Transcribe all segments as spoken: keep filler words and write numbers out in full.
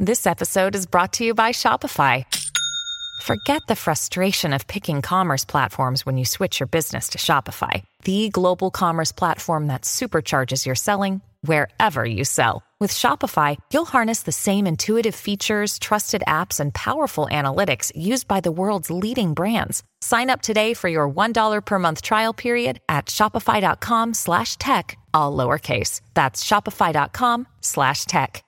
This episode is brought to you by Shopify. Forget the frustration of picking commerce platforms when you switch your business to Shopify, the global commerce platform that supercharges your selling wherever you sell. With Shopify, you'll harness the same intuitive features, trusted apps, and powerful analytics used by the world's leading brands. Sign up today for your one dollar per month trial period at shopify.com slash tech, all lowercase. That's shopify.com slash tech.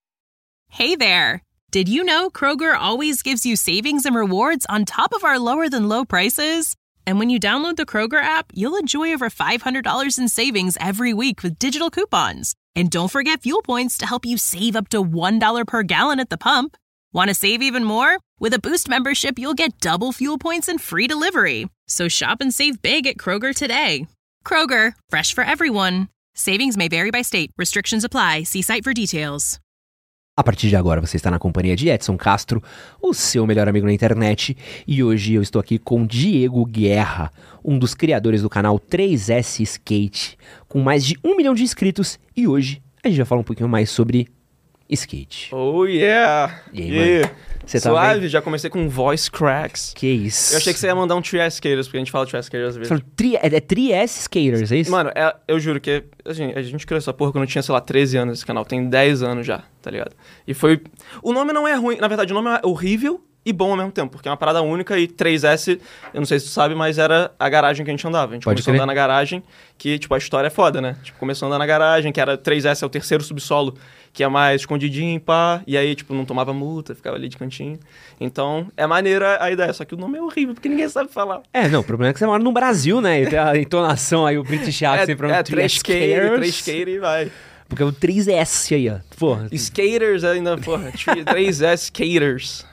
Hey there! Did you know Kroger always gives you savings and rewards on top of our lower-than-low prices? And when you download the Kroger app, you'll enjoy over five hundred dollars in savings every week with digital coupons. And don't forget fuel points to help you save up to one dollar per gallon at the pump. Want to save even more? With a Boost membership, you'll get double fuel points and free delivery. So shop and save big at Kroger today. Kroger, fresh for everyone. Savings may vary by state. Restrictions apply. See site for details. A partir de agora você está na companhia de Edson Castro, o seu melhor amigo na internet, e hoje eu estou aqui com Diego Guerra, um dos criadores do canal três S Skate, com mais de um milhão de inscritos, e hoje a gente vai falar um pouquinho mais sobre skate. Oh yeah! E aí, yeah. mano? Você tá Suave, bem? já comecei com voice cracks. Que isso? Eu achei que você ia mandar um três S Skaters, porque a gente fala três S Skaters às vezes. Você falou tri, é, é três S Skaters, é isso? Mano, é, eu juro que assim, a gente criou essa porra quando eu tinha, sei lá, treze anos esse canal. Tem dez anos já, tá ligado? E foi... O nome não é ruim. Na verdade, o nome é horrível e bom ao mesmo tempo, porque é uma parada única e três S, eu não sei se tu sabe, mas era a garagem que a gente andava. A gente Pode começou crer. a andar na garagem, que, tipo, a história é foda, né? Tipo, começou a andar na garagem, que era três S é o terceiro subsolo, que é mais escondidinho, pá, e aí, tipo, não tomava multa, ficava ali de cantinho. Então, é maneira a ideia, só que o nome é horrível, porque ninguém sabe falar. É, não, o problema é que você mora no Brasil, né? E tem a entonação aí, o British accent pra é, três três skate, Skaters. três skate e vai. Porque é o três S aí, ó. Porra. Skaters ainda, porra, três S Skaters.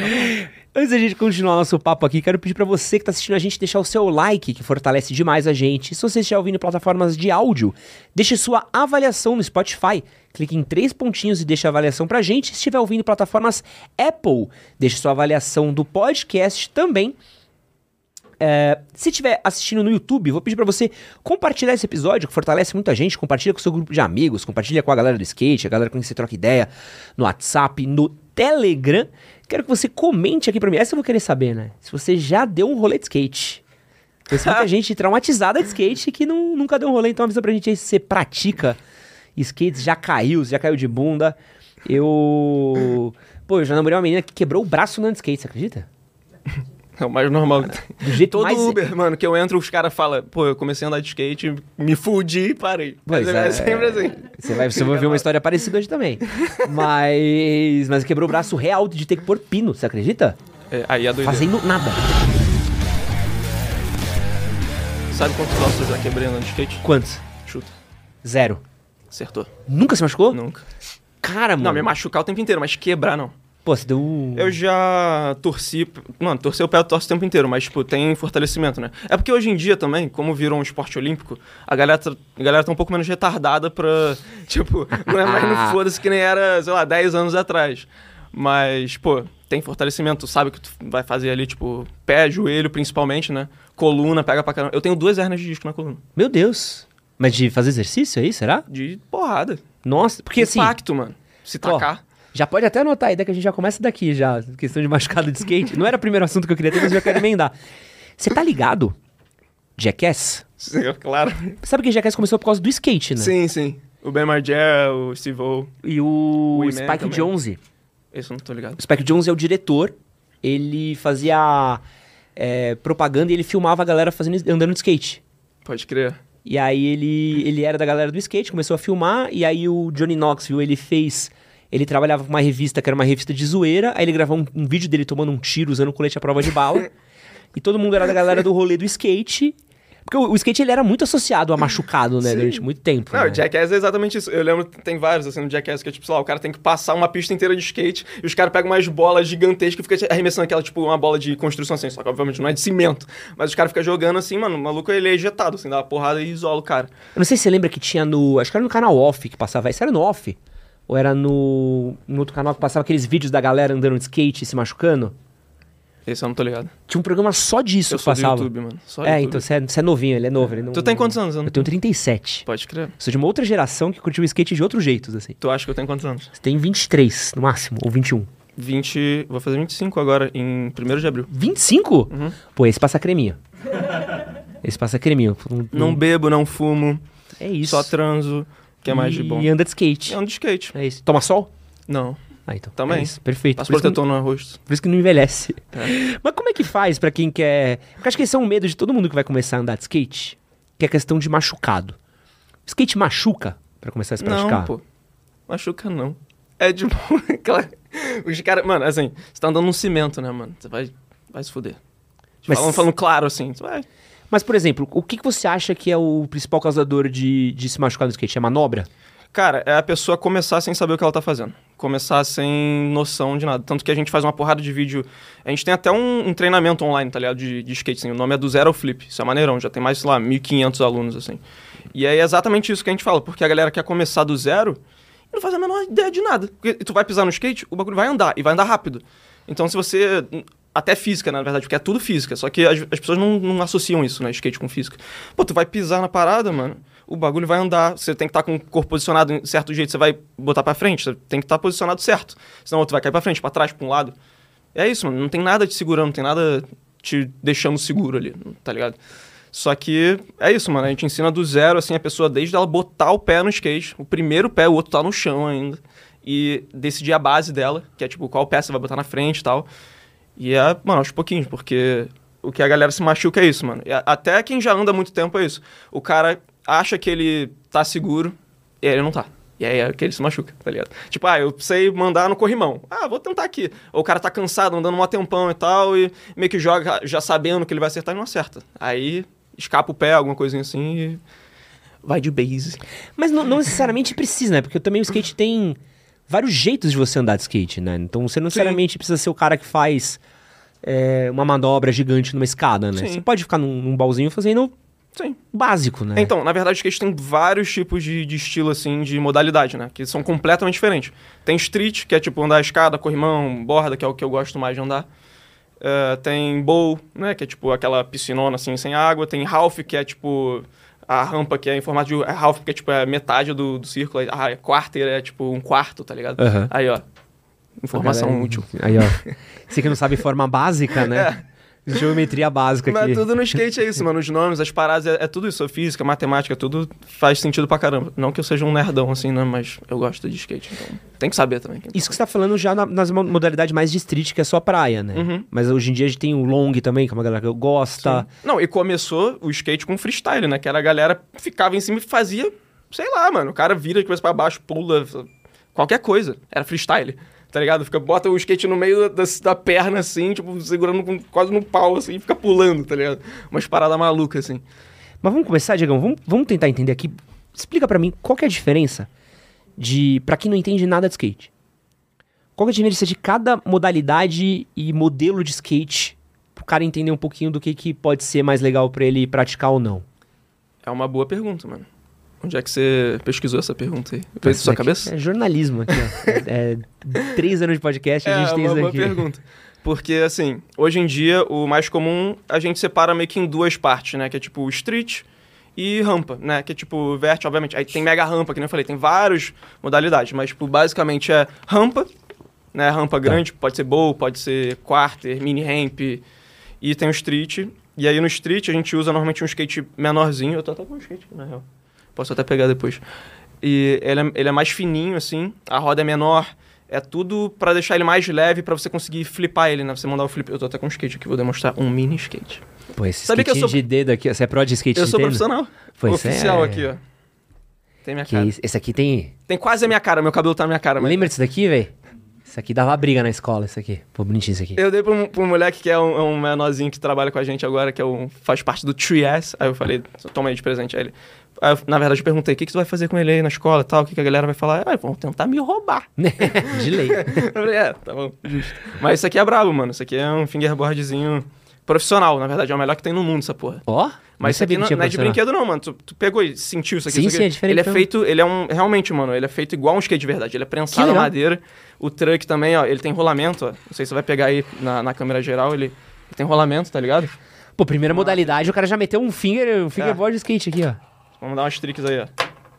Antes da gente continuar nosso papo aqui, quero pedir pra você que tá assistindo a gente deixar o seu like, que fortalece demais a gente. Se você estiver ouvindo em plataformas de áudio, deixe sua avaliação no Spotify. Clique em três pontinhos e deixe a avaliação pra gente. Se estiver ouvindo em plataformas Apple, deixe sua avaliação do podcast também. É, se estiver assistindo no YouTube, vou pedir pra você compartilhar esse episódio, que fortalece muita gente. Compartilha com o seu grupo de amigos, compartilha com a galera do skate, a galera com quem você troca ideia no WhatsApp, no Telegram. Quero que você comente aqui pra mim. Essa eu vou querer saber, né? Se você já deu um rolê de skate. Tem muita gente traumatizada de skate que não, nunca deu um rolê. Então avisa pra gente aí se você pratica skates, já caiu, já caiu de bunda. Eu... Pô, eu já namorei uma menina que quebrou o braço andando de skate, você acredita? É o mais normal que tem. Do jeito Todo mais... Uber, mano, que eu entro, os caras falam, pô, eu comecei a andar de skate, me fudi e parei. Pois mas é, é sempre assim. Você vai, você vai ver uma história parecida hoje também. Mas... Mas quebrou o braço real de ter que pôr pino, você acredita? É, aí é doideira. Fazendo nada. Sabe quantos ossos eu já quebrei andando de skate? Quantos? Chuta. Zero. Acertou. Nunca se machucou? Nunca. Cara, mano. Não, me machucar o tempo inteiro, mas quebrar não. Pô, você deu um... Eu já torci... Mano, torcer o pé eu torço o tempo inteiro, mas, tipo, tem fortalecimento, né? É porque hoje em dia também, como virou um esporte olímpico, a galera, tá, a galera tá um pouco menos retardada pra... Tipo, não é mais no foda-se que nem era, sei lá, dez anos atrás. Mas, pô, tem fortalecimento. Tu sabe o que tu vai fazer ali, tipo, pé, joelho, principalmente, né? Coluna, pega pra caramba. Eu tenho duas hérnias de disco na coluna. Meu Deus. Mas de fazer exercício aí, será? De porrada. Nossa, porque assim... Impacto, mano. Se tacar... Ó, já pode até anotar a ideia que a gente já começa daqui, já. Questão de machucado de skate. Não era o primeiro assunto que eu queria ter, mas eu já quero emendar. Você tá ligado? Jackass? Sim, claro. Sabe que Jackass começou por causa do skate, né? Sim, sim. O Ben Margera, o Steve-O. E o, O Spike também. Jonze. Esse eu não tô ligado. O Spike Jonze é o diretor. Ele fazia é, propaganda e ele filmava a galera fazendo, andando de skate. Pode crer. E aí ele, ele era da galera do skate, começou a filmar. E aí o Johnny Knoxville, ele fez... Ele trabalhava com uma revista que era uma revista de zoeira. Aí ele gravou um, um vídeo dele tomando um tiro usando um colete à prova de bala. E todo mundo era da galera do rolê do skate. Porque o, o skate ele era muito associado a machucado, né? Sim. Durante muito tempo. Não, né? o Jackass é exatamente isso. Eu lembro que tem vários, assim, no Jackass, que é tipo, sei lá, o cara tem que passar uma pista inteira de skate e os caras pegam umas bolas gigantescas e ficam arremessando aquela, tipo, uma bola de construção, assim, só que obviamente não é de cimento. Mas os caras ficam jogando assim, mano, o maluco ele é ejetado, assim, dá uma porrada e isola o cara. Eu não sei se você lembra que tinha no... Acho que era no canal Off que passava... Isso era no Off? Ou era no... no outro canal que passava aqueles vídeos da galera andando de skate e se machucando? Esse eu não tô ligado. Tinha um programa só disso Eu que sou passava. do YouTube, mano. Só É, YouTube. então você é, você é novinho, ele é novo. Ele não, Tu tem quantos anos? Eu, não... Eu tenho trinta e sete. Pode crer. Sou de uma outra geração que curtiu o skate de outros jeitos, assim. Tu acha que eu tenho quantos anos? Você tem vinte e três, no máximo, ou vinte e um. vinte... Vou fazer vinte e cinco agora, em primeiro de abril. vinte e cinco? Uhum. Pô, esse passa creminho. Esse passa creminho. Não, Não bebo, não fumo, É isso. só transo. O que é mais de bom? E anda de skate. E ando de skate. É isso. Toma sol? Não. Ah, então. Também. É isso. Perfeito. Passa Por isso, que protetor não, no rosto. por isso que não envelhece. É. Mas como é que faz pra quem quer... Porque acho que esse é um medo de todo mundo que vai começar a andar de skate, que é a questão de machucado. O skate machuca pra começar a se praticar? Não, pô. Machuca não. É de boa. Aquela- Os caras... Mano, assim, você tá andando num cimento, né, mano? Você vai, vai se fuder. Mas- Falando, falando claro, assim. Você vai... Mas, por exemplo, o que, que você acha que é o principal causador de, de se machucar no skate? É manobra? Cara, é a pessoa começar sem saber o que ela tá fazendo. Começar sem noção de nada. Tanto que a gente faz uma porrada de vídeo... A gente tem até um, um treinamento online, tá ligado? De, de skate, assim. O nome é do Zero ao Flip. Isso é maneirão. Já tem mais, sei lá, mil e quinhentos alunos, assim. E é exatamente isso que a gente fala. Porque a galera quer começar do zero e não faz a menor ideia de nada. Porque tu vai pisar no skate, o bagulho vai andar. E vai andar rápido. Então, se você... Até física, né, na verdade, porque é tudo física. Só que as, as pessoas não, não associam isso, né? Skate com física. Pô, tu vai pisar na parada, mano... O bagulho vai andar, você tem que estar com o corpo posicionado em certo jeito, você vai botar pra frente, você tem que estar posicionado certo. Senão tu vai cair pra frente, pra trás, pra um lado. É isso, mano, não tem nada te segurando, não tem nada te deixando seguro ali, tá ligado? Só que é isso, mano, a gente ensina do zero, assim, a pessoa desde ela botar o pé no skate, o primeiro pé, o outro tá no chão ainda, e decidir a base dela, que é tipo, qual pé você vai botar na frente e tal. E é, mano, aos pouquinhos, porque o que a galera se machuca é isso, mano. E até quem já anda há muito tempo é isso. O cara... acha que ele tá seguro, e aí ele não tá. E aí é que ele se machuca, tá ligado? Tipo, ah, eu sei mandar no corrimão. Ah, vou tentar aqui. Ou o cara tá cansado, andando um tempão e tal, e meio que joga já sabendo que ele vai acertar e não acerta. Aí escapa o pé, alguma coisinha assim, e vai de base. Mas não, não necessariamente precisa, né? Porque também o skate tem vários jeitos de você andar de skate, né? Então você não necessariamente precisa ser o cara que faz é, uma manobra gigante numa escada, né? Sim. Você pode ficar num, num baúzinho fazendo... Sim. básico, né? Então, na verdade, o skate tem vários tipos de, de estilo, assim, de modalidade, né? Que são completamente diferentes. Tem street, que é tipo andar escada, corrimão, borda, que é o que eu gosto mais de andar. Uh, tem bowl, né? Que é tipo aquela piscinona, assim, sem água. Tem half, que é tipo a rampa, que é em formato de... É half, que é tipo a metade do, do círculo. Ah, quarter é tipo um quarto, tá ligado? Uhum. Aí, ó. Informação Galera, útil. Aí, ó. Você que não sabe forma básica, né? É. Geometria básica aqui. Mas tudo no skate é isso, mano. Os nomes, as paradas, é, é tudo isso. A física, matemática, tudo faz sentido pra caramba. Não que eu seja um nerdão assim, né? Mas eu gosto de skate, então tem que saber também. Isso que você tá falando já na, nas mo- modalidades mais de street, que é só praia, né? Uhum. Mas hoje em dia a gente tem o long também, que é uma galera que gosta. Sim. Não, e começou o skate com freestyle, né? Que era a galera ficava em cima e fazia, sei lá, mano. O cara vira de cabeça pra baixo, pula, qualquer coisa. Era freestyle. Tá ligado? Fica, bota o skate no meio da, da perna, assim, tipo, segurando com, quase no pau, assim, e fica pulando, tá ligado? Umas paradas malucas, assim. Mas vamos começar, Diegão? Vamos, vamos tentar entender aqui. Explica pra mim qual que é a diferença de... Pra quem não entende nada de skate. Qual que é a diferença de cada modalidade e modelo de skate pro cara entender um pouquinho do que, que pode ser mais legal pra ele praticar ou não? É uma boa pergunta, mano. Onde é que você pesquisou essa pergunta aí? Veio da Isso sua aqui cabeça? É jornalismo aqui, ó. é, é três anos de podcast e a gente é tem uma isso boa aqui. pergunta. Porque, assim, hoje em dia, o mais comum, a gente separa meio que em duas partes, né? Que é tipo street e rampa, né? Que é tipo vert, obviamente. Aí tem mega rampa, que nem eu falei, tem várias modalidades. Mas, tipo, basicamente é rampa, né? Rampa grande, pode ser bowl, pode ser quarter, mini ramp. E tem o street. E aí no street a gente usa normalmente um skate menorzinho. Eu tô até com um skate, na real. Posso até pegar depois. E ele é, ele é mais fininho, assim. A roda é menor. É tudo pra deixar ele mais leve, pra você conseguir flipar ele, né? Você mandar o flip... Eu tô até com um skate aqui, vou demonstrar um mini skate. Pô, esse Sabia que eu skatinho sou- de dedo aqui, você é pro de skate Eu de sou dedo? profissional. Pois Oficial é. aqui, ó. Tem minha Que cara. isso? Esse aqui tem... Tem quase a minha cara. Meu cabelo tá na minha cara. Mas... Lembra disso daqui, velho? Isso aqui dava briga na escola, isso aqui. Pô, bonitinho isso aqui. Eu dei pra um, pra um moleque que é um, é um menorzinho que trabalha com a gente agora, que é um, faz parte do três S. Aí eu falei, toma aí de presente a ele. Aí eu, na verdade, eu perguntei, o que, que você vai fazer com ele aí na escola e tal? O que, que a galera vai falar? Ah, vão tentar me roubar. De lei. Eu falei, é, tá bom, justo. Mas isso aqui é brabo, mano. Isso aqui é um fingerboardzinho profissional, na verdade. É o melhor que tem no mundo, essa porra. Ó, Mas isso aqui não, não é de brinquedo não, mano. Tu, tu pegou e sentiu isso aqui. Sim, isso aqui. sim, é diferente. Ele é feito, ele é um... Realmente, mano, ele é feito igual um skate de verdade. Ele é prensado na legal. madeira. O truck também, ó, ele tem rolamento, ó. Não sei se você vai pegar aí na, na câmera geral, ele, ele tem rolamento, tá ligado? Pô, primeira modalidade, o cara já meteu um finger, um fingerboard de skate aqui, ó. Vamos dar umas tricks aí, ó.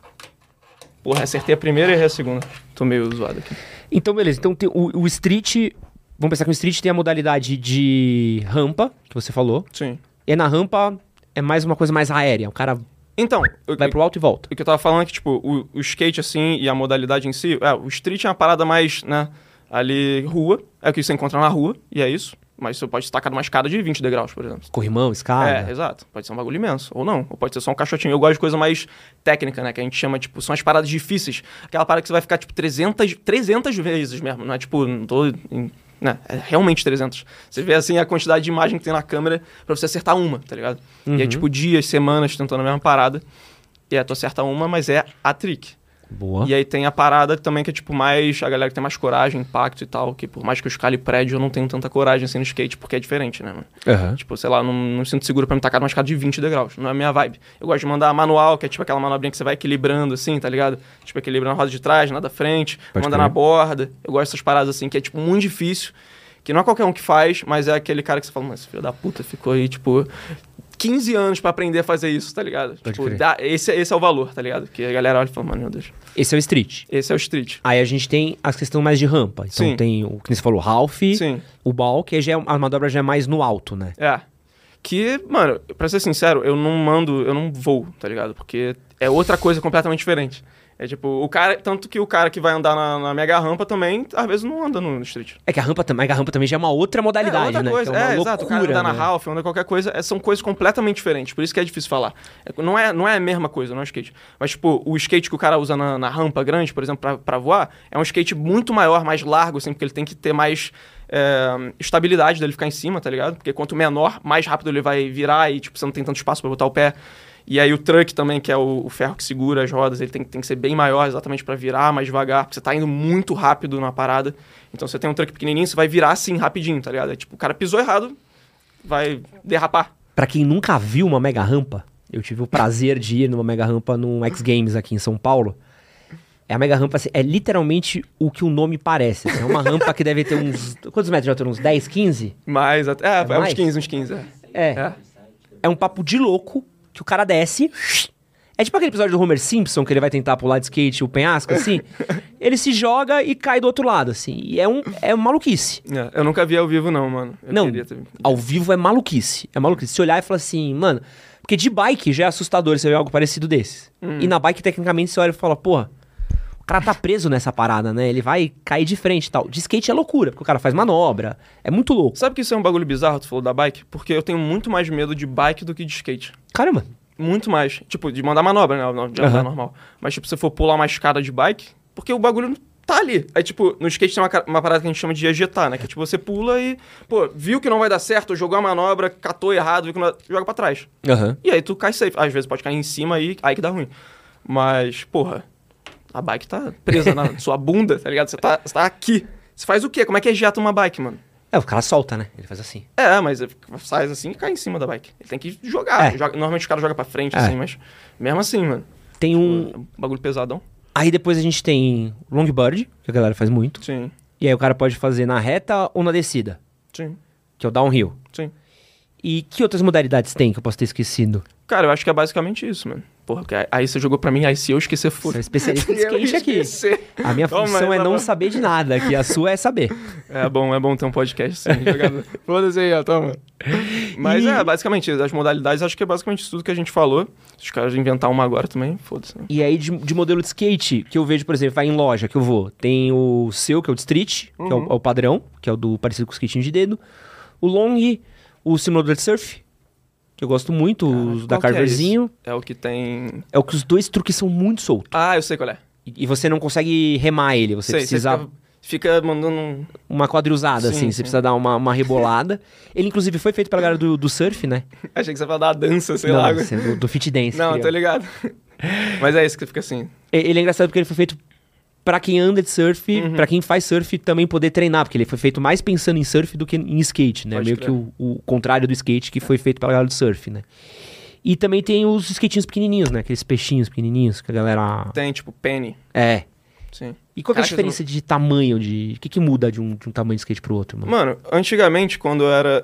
Porra, acertei a primeira e errei a segunda. Tô meio zoado aqui. Então, beleza. Então, tem o, o street... Vamos pensar que o street tem a modalidade de rampa, que você falou. Sim. E na rampa é mais uma coisa mais aérea. O cara Então, o, vai pro alto e volta. o que eu tava falando é que, tipo, o, o skate, assim, e a modalidade em si... É, o street é uma parada mais, né, ali, rua. É o que você encontra na rua, e é isso. Mas você pode estacar numa escada de vinte degraus, por exemplo. Corrimão, escada. É, exato. Pode ser um bagulho imenso. Ou não. Ou pode ser só um caixotinho. Eu gosto de coisa mais técnica, né? Que a gente chama, tipo, são as paradas difíceis. Aquela parada que você vai ficar, tipo, trezentas, trezentas vezes mesmo. Não é, tipo, não tô... Em, né? É realmente trezentas. Você vê, assim, a quantidade de imagem que tem na câmera pra você acertar uma, tá ligado? Uhum. E é, tipo, dias, semanas tentando a mesma parada. E aí tu acerta uma, mas é a trick. Boa. E aí tem a parada também que é, tipo, mais... A galera que tem mais coragem, impacto e tal. Que por mais que eu escale prédio, eu não tenho tanta coragem, assim, no skate. Porque é diferente, né, mano? Uhum. Tipo, sei lá, não, não me sinto seguro pra me tacar numa escada de vinte degraus. Não é a minha vibe. Eu gosto de mandar manual, que é tipo aquela manobrinha que você vai equilibrando, assim, tá ligado? Tipo, equilibrando a roda de trás, nada da frente. Pode Manda crer. na borda. Eu gosto dessas paradas, assim, que é, tipo, muito difícil. Que não é qualquer um que faz, mas é aquele cara que você fala, mas esse filho da puta ficou aí, tipo... quinze anos pra aprender a fazer isso, tá ligado? Pode Tipo, crer. dá, esse, esse é o valor, tá ligado? Que a galera olha e fala, mano, meu Deus. Esse é o street. Esse é o street. Aí a gente tem as questões mais de rampa. Então Sim. tem o que você falou, Ralph, Sim. o ball, que já é, a manobra já é mais no alto, né? É. Que, mano, pra ser sincero, eu não mando, eu não vou, tá ligado? Porque é outra coisa completamente diferente. É tipo, o cara, tanto que o cara que vai andar na, na mega rampa também, às vezes não anda no street. É que a rampa, também- a rampa também já é uma outra modalidade, é outra né? coisa, Que é uma é, exato. O cara loucura, anda na né? Ralph, anda qualquer coisa, é, são coisas completamente diferentes. Por isso que é difícil falar. É, não, é, não é a mesma coisa, não é skate. Mas, tipo, o skate que o cara usa na, na rampa grande, por exemplo, pra, pra voar, é um skate muito maior, mais largo, assim, porque ele tem que ter mais é, estabilidade dele ficar em cima, tá ligado? Porque quanto menor, mais rápido ele vai virar e, tipo, você não tem tanto espaço pra botar o pé. E aí o truck também, que é o, o ferro que segura as rodas, ele tem, tem que ser bem maior exatamente pra virar mais devagar, porque você tá indo muito rápido na parada. Então você tem um truck pequenininho, você vai virar assim rapidinho, tá ligado? É tipo, o cara pisou errado, vai derrapar. Pra quem nunca viu uma mega rampa, eu tive o prazer de ir numa mega rampa num X Games aqui em São Paulo. É a mega rampa, assim, é literalmente o que o nome parece. assim, É uma rampa que deve ter uns... Quantos metros já tem? Uns dez, quinze? Mas, até, é, é, mais? uns quinze, uns quinze, é. É. É. É um papo de louco que o cara desce. É tipo aquele episódio do Homer Simpson que ele vai tentar pular de skate o penhasco, assim. Ele se joga e cai do outro lado, assim. E é um é uma maluquice. É, eu nunca vi ao vivo, não, mano. Eu Não, queria ter- ao vivo é maluquice. É maluquice. Se olhar e falar assim, mano... Porque de bike já é assustador você ver algo parecido desse. E na bike, tecnicamente, você olha e fala, porra... O cara tá preso nessa parada, né? Ele vai cair de frente e tal. De skate é loucura, porque o cara faz manobra. É muito louco. Sabe que isso é um bagulho bizarro, tu falou da bike? Porque eu tenho muito mais medo de bike do que de skate. Caramba. Muito mais. Tipo, de mandar manobra, né? Não, de andar Aham. normal. Mas, tipo, se for pular uma escada de bike, porque o bagulho tá ali. Aí, tipo, no skate tem uma, ca- uma parada que a gente chama de ejetar, né? Que, tipo, você pula e, pô, viu que não vai dar certo, jogou a manobra, catou errado, viu que não... joga pra trás. Aham. E aí tu cai safe. Às vezes pode cair em cima aí, aí que dá ruim. Mas, porra, a bike tá presa na sua bunda, tá ligado? Você tá, você tá aqui. Você faz o quê? Como é que ejeta uma bike, mano? É, o cara solta, né? Ele faz assim. É, mas sai assim e cai em cima da bike. Ele tem que jogar. É. Joga- normalmente o cara joga pra frente, É. assim, mas mesmo assim, mano. Tem um... É um bagulho pesadão. Aí depois a gente tem longboard, que a galera faz muito. Sim, E aí o cara pode fazer na reta ou na descida, sim, que é o downhill. sim. E que outras modalidades tem que eu posso ter esquecido? Cara, eu acho que é basicamente isso, mano. Porra, porque aí você jogou pra mim, aí se eu esquecer, Você foda. é especialista em Eu ia skate aqui. esquecer. A minha Toma, função é essa não bola. saber de nada, que a sua é saber. É bom, é bom ter um podcast assim, jogador. Foda-se aí, ó, toma. Mas E- é, basicamente, as modalidades, acho que é basicamente isso tudo que a gente falou. Se os caras inventar uma agora também, foda-se. né? E aí de, de modelo de skate, que eu vejo, por exemplo, vai em loja que eu vou, tem o seu, que é o de street, que é o, é o padrão, que é o do parecido com o skatinho de dedo. O long, o simulador de surf, que eu gosto muito, os da Qual que é Carverzinho. esse? É o que tem... É o que os dois truques são muito soltos. Ah, eu sei qual é. E, e você não consegue remar ele, você sei, precisa... Você fica, fica mandando um... Uma quadrilzada, Sim, assim, sim. você precisa dar uma, uma rebolada. Ele, inclusive, foi feito pela galera do, do surf, né? Achei que você ia falar da dança, sei não, lá. assim, do, do fit dance. Não, que tô ele, ligado. Mas é isso que fica assim. ele é engraçado porque ele foi feito pra quem anda de surf, Uhum. pra quem faz surf também poder treinar, porque ele foi feito mais pensando em surf do que em skate, né? Pode Meio crer. que o, o contrário do skate, que foi feito pela galera do surf, né? E também tem os skatinhos pequenininhos, né? Aqueles peixinhos pequenininhos que a galera... Tem, tipo, penny. É. Sim. E qual que é a Caraca, diferença de tamanho, de... O que que muda de um, de um tamanho de skate pro outro, mano? Mano, antigamente, quando eu era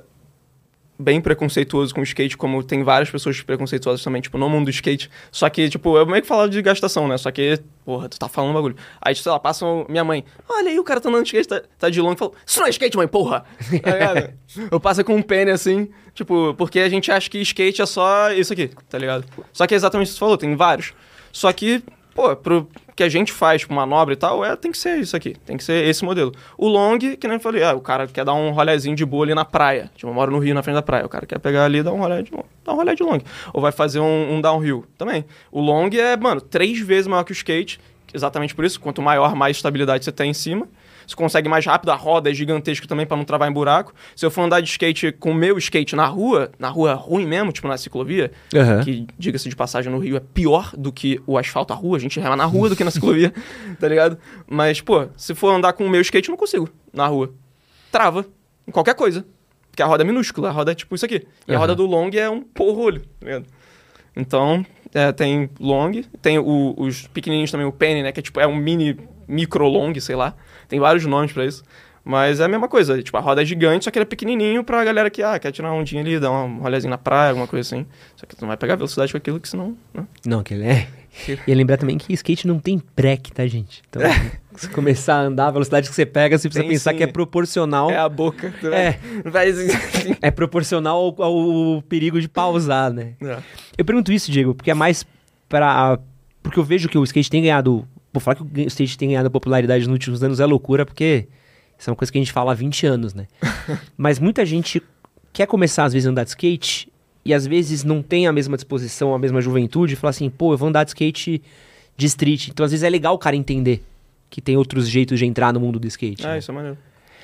bem preconceituoso com o skate, como tem várias pessoas preconceituosas também, tipo, no mundo do skate, só que, tipo, eu meio que falava de gastação, né? Só que, porra, tu tá falando um bagulho. Aí, sei lá, passa um- minha mãe, olha aí, o cara tá andando de skate, tá, tá de longe, e fala, isso não é skate, mãe, porra! Tá ligado? Eu passo com um penny, assim, tipo, porque a gente acha que skate é só isso aqui, tá ligado? Só que é exatamente o que você falou, tem vários. Só que, pô, pro que a gente faz, tipo, manobra e tal, é, tem que ser isso aqui, tem que ser esse modelo. O long, que nem eu falei, ah, o cara quer dar um rolezinho de boa ali na praia. Tipo, eu moro no Rio, na frente da praia. O cara quer pegar ali e dar um rolé de, dar um rolé de long. Ou vai fazer um, um downhill também. O long é, mano, três vezes maior que o skate, exatamente por isso. Quanto maior, mais estabilidade você tem em cima. Você consegue mais rápido, a roda é gigantesca também pra não travar em buraco. Se eu for andar de skate com o meu skate na rua, na rua ruim mesmo, tipo na ciclovia, Aham. que, diga-se de passagem, no Rio é pior do que o asfalto, a rua, a gente rema na rua do que na ciclovia, tá ligado? Mas, pô, se for andar com o meu skate, eu não consigo na rua. Trava, em qualquer coisa. Porque a roda é minúscula, a roda é tipo isso aqui. E a Aham. roda do long é um porrolho, tá ligado? Então, é, tem long, tem o- os pequenininhos também, o penny, né, que é tipo, é um mini, micro long, sei lá. Tem vários nomes pra isso. Mas é a mesma coisa, tipo, a roda é gigante, só que ele é pequenininho pra galera que, ah, quer tirar uma ondinha ali, dar um rolezinho na praia, alguma coisa assim. Só que tu não vai pegar velocidade com aquilo, que senão, né? Não, aquele é... E lembrar também que skate não tem break, tá, gente? Então, se começar a andar, a velocidade que você pega, você precisa Tem pensar sim. que é proporcional... É a boca. tu É. vai- vai assim. É proporcional ao, ao perigo de pausar, né? É. Eu pergunto isso, Diego, porque é mais pra... Porque eu vejo que o skate tem ganhado... Pô, falar que o skate tem ganhado popularidade nos últimos anos é loucura, porque isso é uma coisa que a gente fala há vinte anos, né? Mas muita gente quer começar, às vezes, a andar de skate e, às vezes, não tem a mesma disposição, a mesma juventude e fala assim, pô, eu vou andar de skate de street. Então, às vezes, é legal o cara entender que tem outros jeitos de entrar no mundo do skate. Ah, né? isso é maneiro.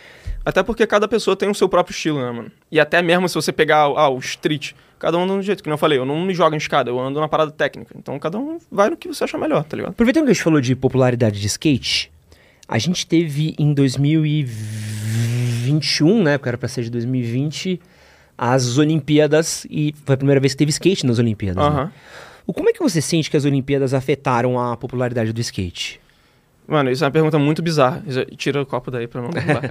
Até porque cada pessoa tem o seu próprio estilo, né, mano? E até mesmo se você pegar ah, o street, cada um anda de um jeito. Que nem eu falei, eu não me jogo em escada, eu ando na parada técnica. Então cada um vai no que você achar melhor, tá ligado? Aproveitando que a gente falou de popularidade de skate, a gente teve em dois mil e vinte e um, né, porque era pra ser de dois mil e vinte, as Olimpíadas, e foi a primeira vez que teve skate nas Olimpíadas, Aham. né? O, como é que você sente que as Olimpíadas afetaram a popularidade do skate? Mano, isso é uma pergunta muito bizarra. Isso- Tira o copo daí pra não derrubar.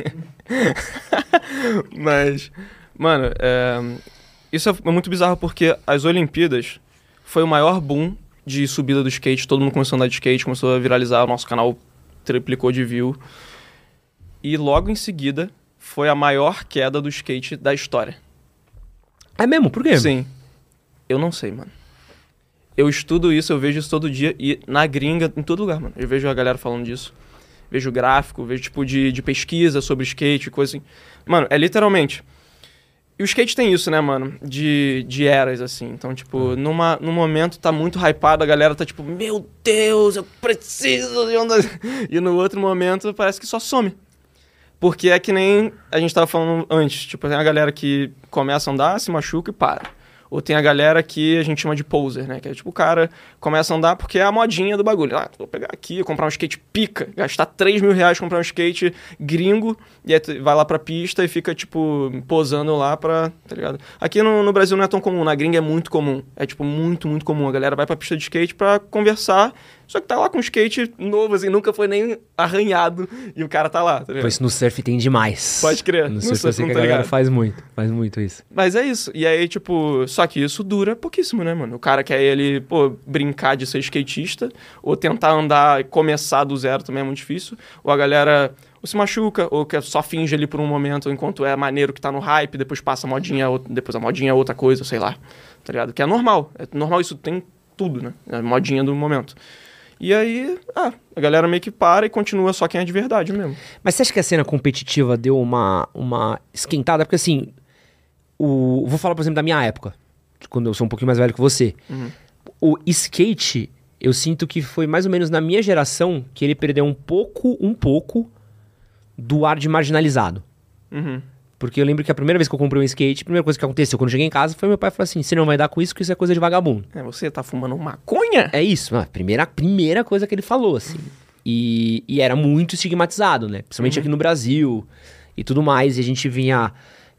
Mas, mano, é, isso é muito bizarro porque as Olimpíadas foi o maior boom de subida do skate. Todo mundo começou a andar de skate, começou a viralizar. O nosso canal triplicou de view. E logo em seguida foi a maior queda do skate da história. É mesmo? Por quê? Sim. Eu não sei, mano. Eu estudo isso, eu vejo isso todo dia e na gringa, em todo lugar, mano. Eu vejo a galera falando disso. Vejo gráfico, vejo tipo de, de pesquisa sobre skate, coisa assim. Mano, é literalmente... E o skate tem isso, né, mano? De, de eras, assim. Então, tipo, numa, num momento tá muito hypado, a galera tá tipo, meu Deus, eu preciso de andar... E no outro momento parece que só some. Porque é que nem a gente tava falando antes. Tipo, tem a galera que começa a andar, se machuca e para. Ou tem a galera que a gente chama de poser, né? Que é tipo, o cara começa a andar porque é a modinha do bagulho. Ah, vou pegar aqui, comprar um skate pica, gastar três mil reais comprar um skate gringo, e aí tu vai lá pra pista e fica, tipo, posando lá pra... Tá ligado? Aqui no, no Brasil não é tão comum, na gringa é muito comum. É, tipo, muito, muito comum. A galera vai pra pista de skate pra conversar, só que tá lá com um skate novo, assim, nunca foi nem arranhado, e o cara tá lá, tá ligado? Pois no surf tem demais. Pode crer. No, No surf, surf eu sei não que a tá galera ligado. faz muito, faz muito isso. Mas é isso. E aí, tipo, só que isso dura pouquíssimo, né, mano? O cara quer ele, pô, brincar de ser skatista, ou tentar andar e começar do zero também é muito difícil. Ou a galera ou se machuca, ou que só finge ali por um momento, enquanto é maneiro que tá no hype, depois passa a modinha, ou- depois a modinha é outra coisa, sei lá. Tá ligado? Que é normal. É normal, isso tem tudo, né? É a modinha do momento. E aí, ah, a galera meio que para e continua só quem é de verdade mesmo. Mas você acha que a cena competitiva deu uma, uma esquentada? Porque assim, o, vou falar, por exemplo, da minha época, quando eu sou um pouquinho mais velho que você. Uhum. O skate, eu sinto que foi mais ou menos na minha geração que ele perdeu um pouco, um pouco do ar de marginalizado. Uhum. Porque eu lembro que a primeira vez que eu comprei um skate, a primeira coisa que aconteceu quando eu cheguei em casa foi meu pai falar assim, você não vai dar com isso, que isso é coisa de vagabundo. É, você tá fumando maconha? É isso, a primeira, primeira coisa que ele falou, assim. E, e era muito estigmatizado, né? Principalmente Uhum. aqui no Brasil e tudo mais. E a gente vinha...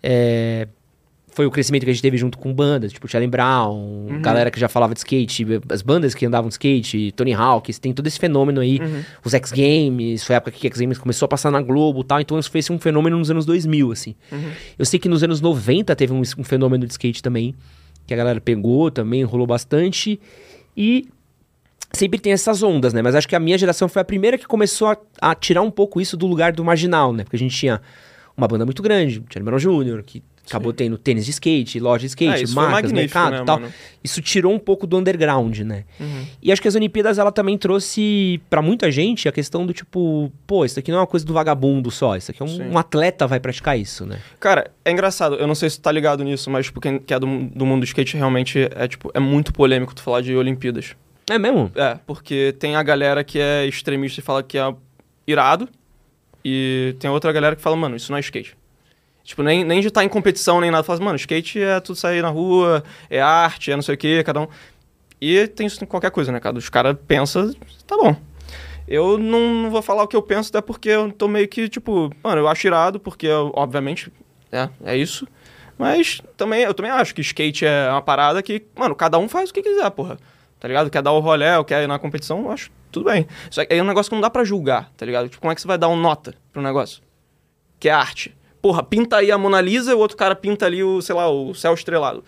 é, foi o crescimento que a gente teve junto com bandas, tipo Charlie Brown, Uhum. galera que já falava de skate, as bandas que andavam de skate, Tony Hawk, tem todo esse fenômeno aí. Uhum. Os X Games, foi a época que X Games começou a passar na Globo e tal, então isso foi assim, um fenômeno nos anos dois mil, assim. Uhum. Eu sei que nos anos noventa teve um, um fenômeno de skate também, que a galera pegou também, rolou bastante, e sempre tem essas ondas, né? Mas acho que a minha geração foi a primeira que começou a, a tirar um pouco isso do lugar do marginal, né? Porque a gente tinha uma banda muito grande, Charlie Brown Júnior, que acabou tendo tênis de skate, loja de skate, É, isso foi marcas, magnífico, mercado né, e tal. mano? Isso tirou um pouco do underground, né? Uhum. E acho que as Olimpíadas, ela também trouxe pra muita gente a questão do tipo, pô, isso aqui não é uma coisa do vagabundo só, isso aqui é Sim. um, um atleta vai praticar isso, né? Cara, é engraçado, eu não sei se tu tá ligado nisso, mas tipo, quem que é do, do mundo do skate realmente é, tipo, é muito polêmico tu falar de Olimpíadas. É mesmo? É, porque tem a galera que é extremista e fala que é irado, e tem outra galera que fala, mano, isso não é skate. Tipo, nem, nem de estar em competição, nem nada. Fala, mano, skate é tudo sair na rua, é arte, é não sei o quê, cada um... E tem isso em qualquer coisa, né, cara? Os caras pensam, tá bom. Eu não, não vou falar o que eu penso, até porque eu tô meio que, tipo... Mano, eu acho irado, porque, eu, obviamente, é, é isso. Mas também, eu também acho que skate é uma parada que, mano, cada um faz o que quiser, porra. Tá ligado? Quer dar o rolê, ou quer ir na competição, eu acho tudo bem. Só que é um negócio que não dá pra julgar, tá ligado? Tipo, como é que você vai dar uma nota pro negócio? Que é arte. Porra, pinta aí a Mona Lisa e o outro cara pinta ali o, sei lá, o céu estrelado.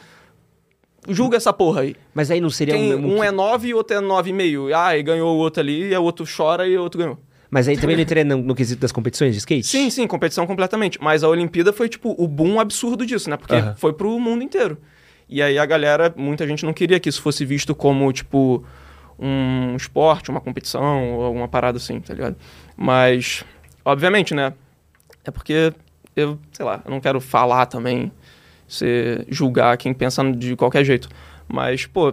Julga essa porra aí. Mas aí não seria Quem, um... um é nove e o outro é nove e meio. Ah, e ganhou o outro ali, e o outro chora e o outro ganhou. Mas aí também não entraria no, no quesito das competições de skate? Sim, sim, competição completamente. Mas a Olimpíada foi, tipo, o boom absurdo disso, né? Porque Aham. foi pro mundo inteiro. E aí a galera, muita gente não queria que isso fosse visto como, tipo, um esporte, uma competição, ou alguma parada assim, tá ligado? Mas, obviamente, né? É porque eu, sei lá, eu não quero falar também, você julgar quem pensa de qualquer jeito. Mas, pô,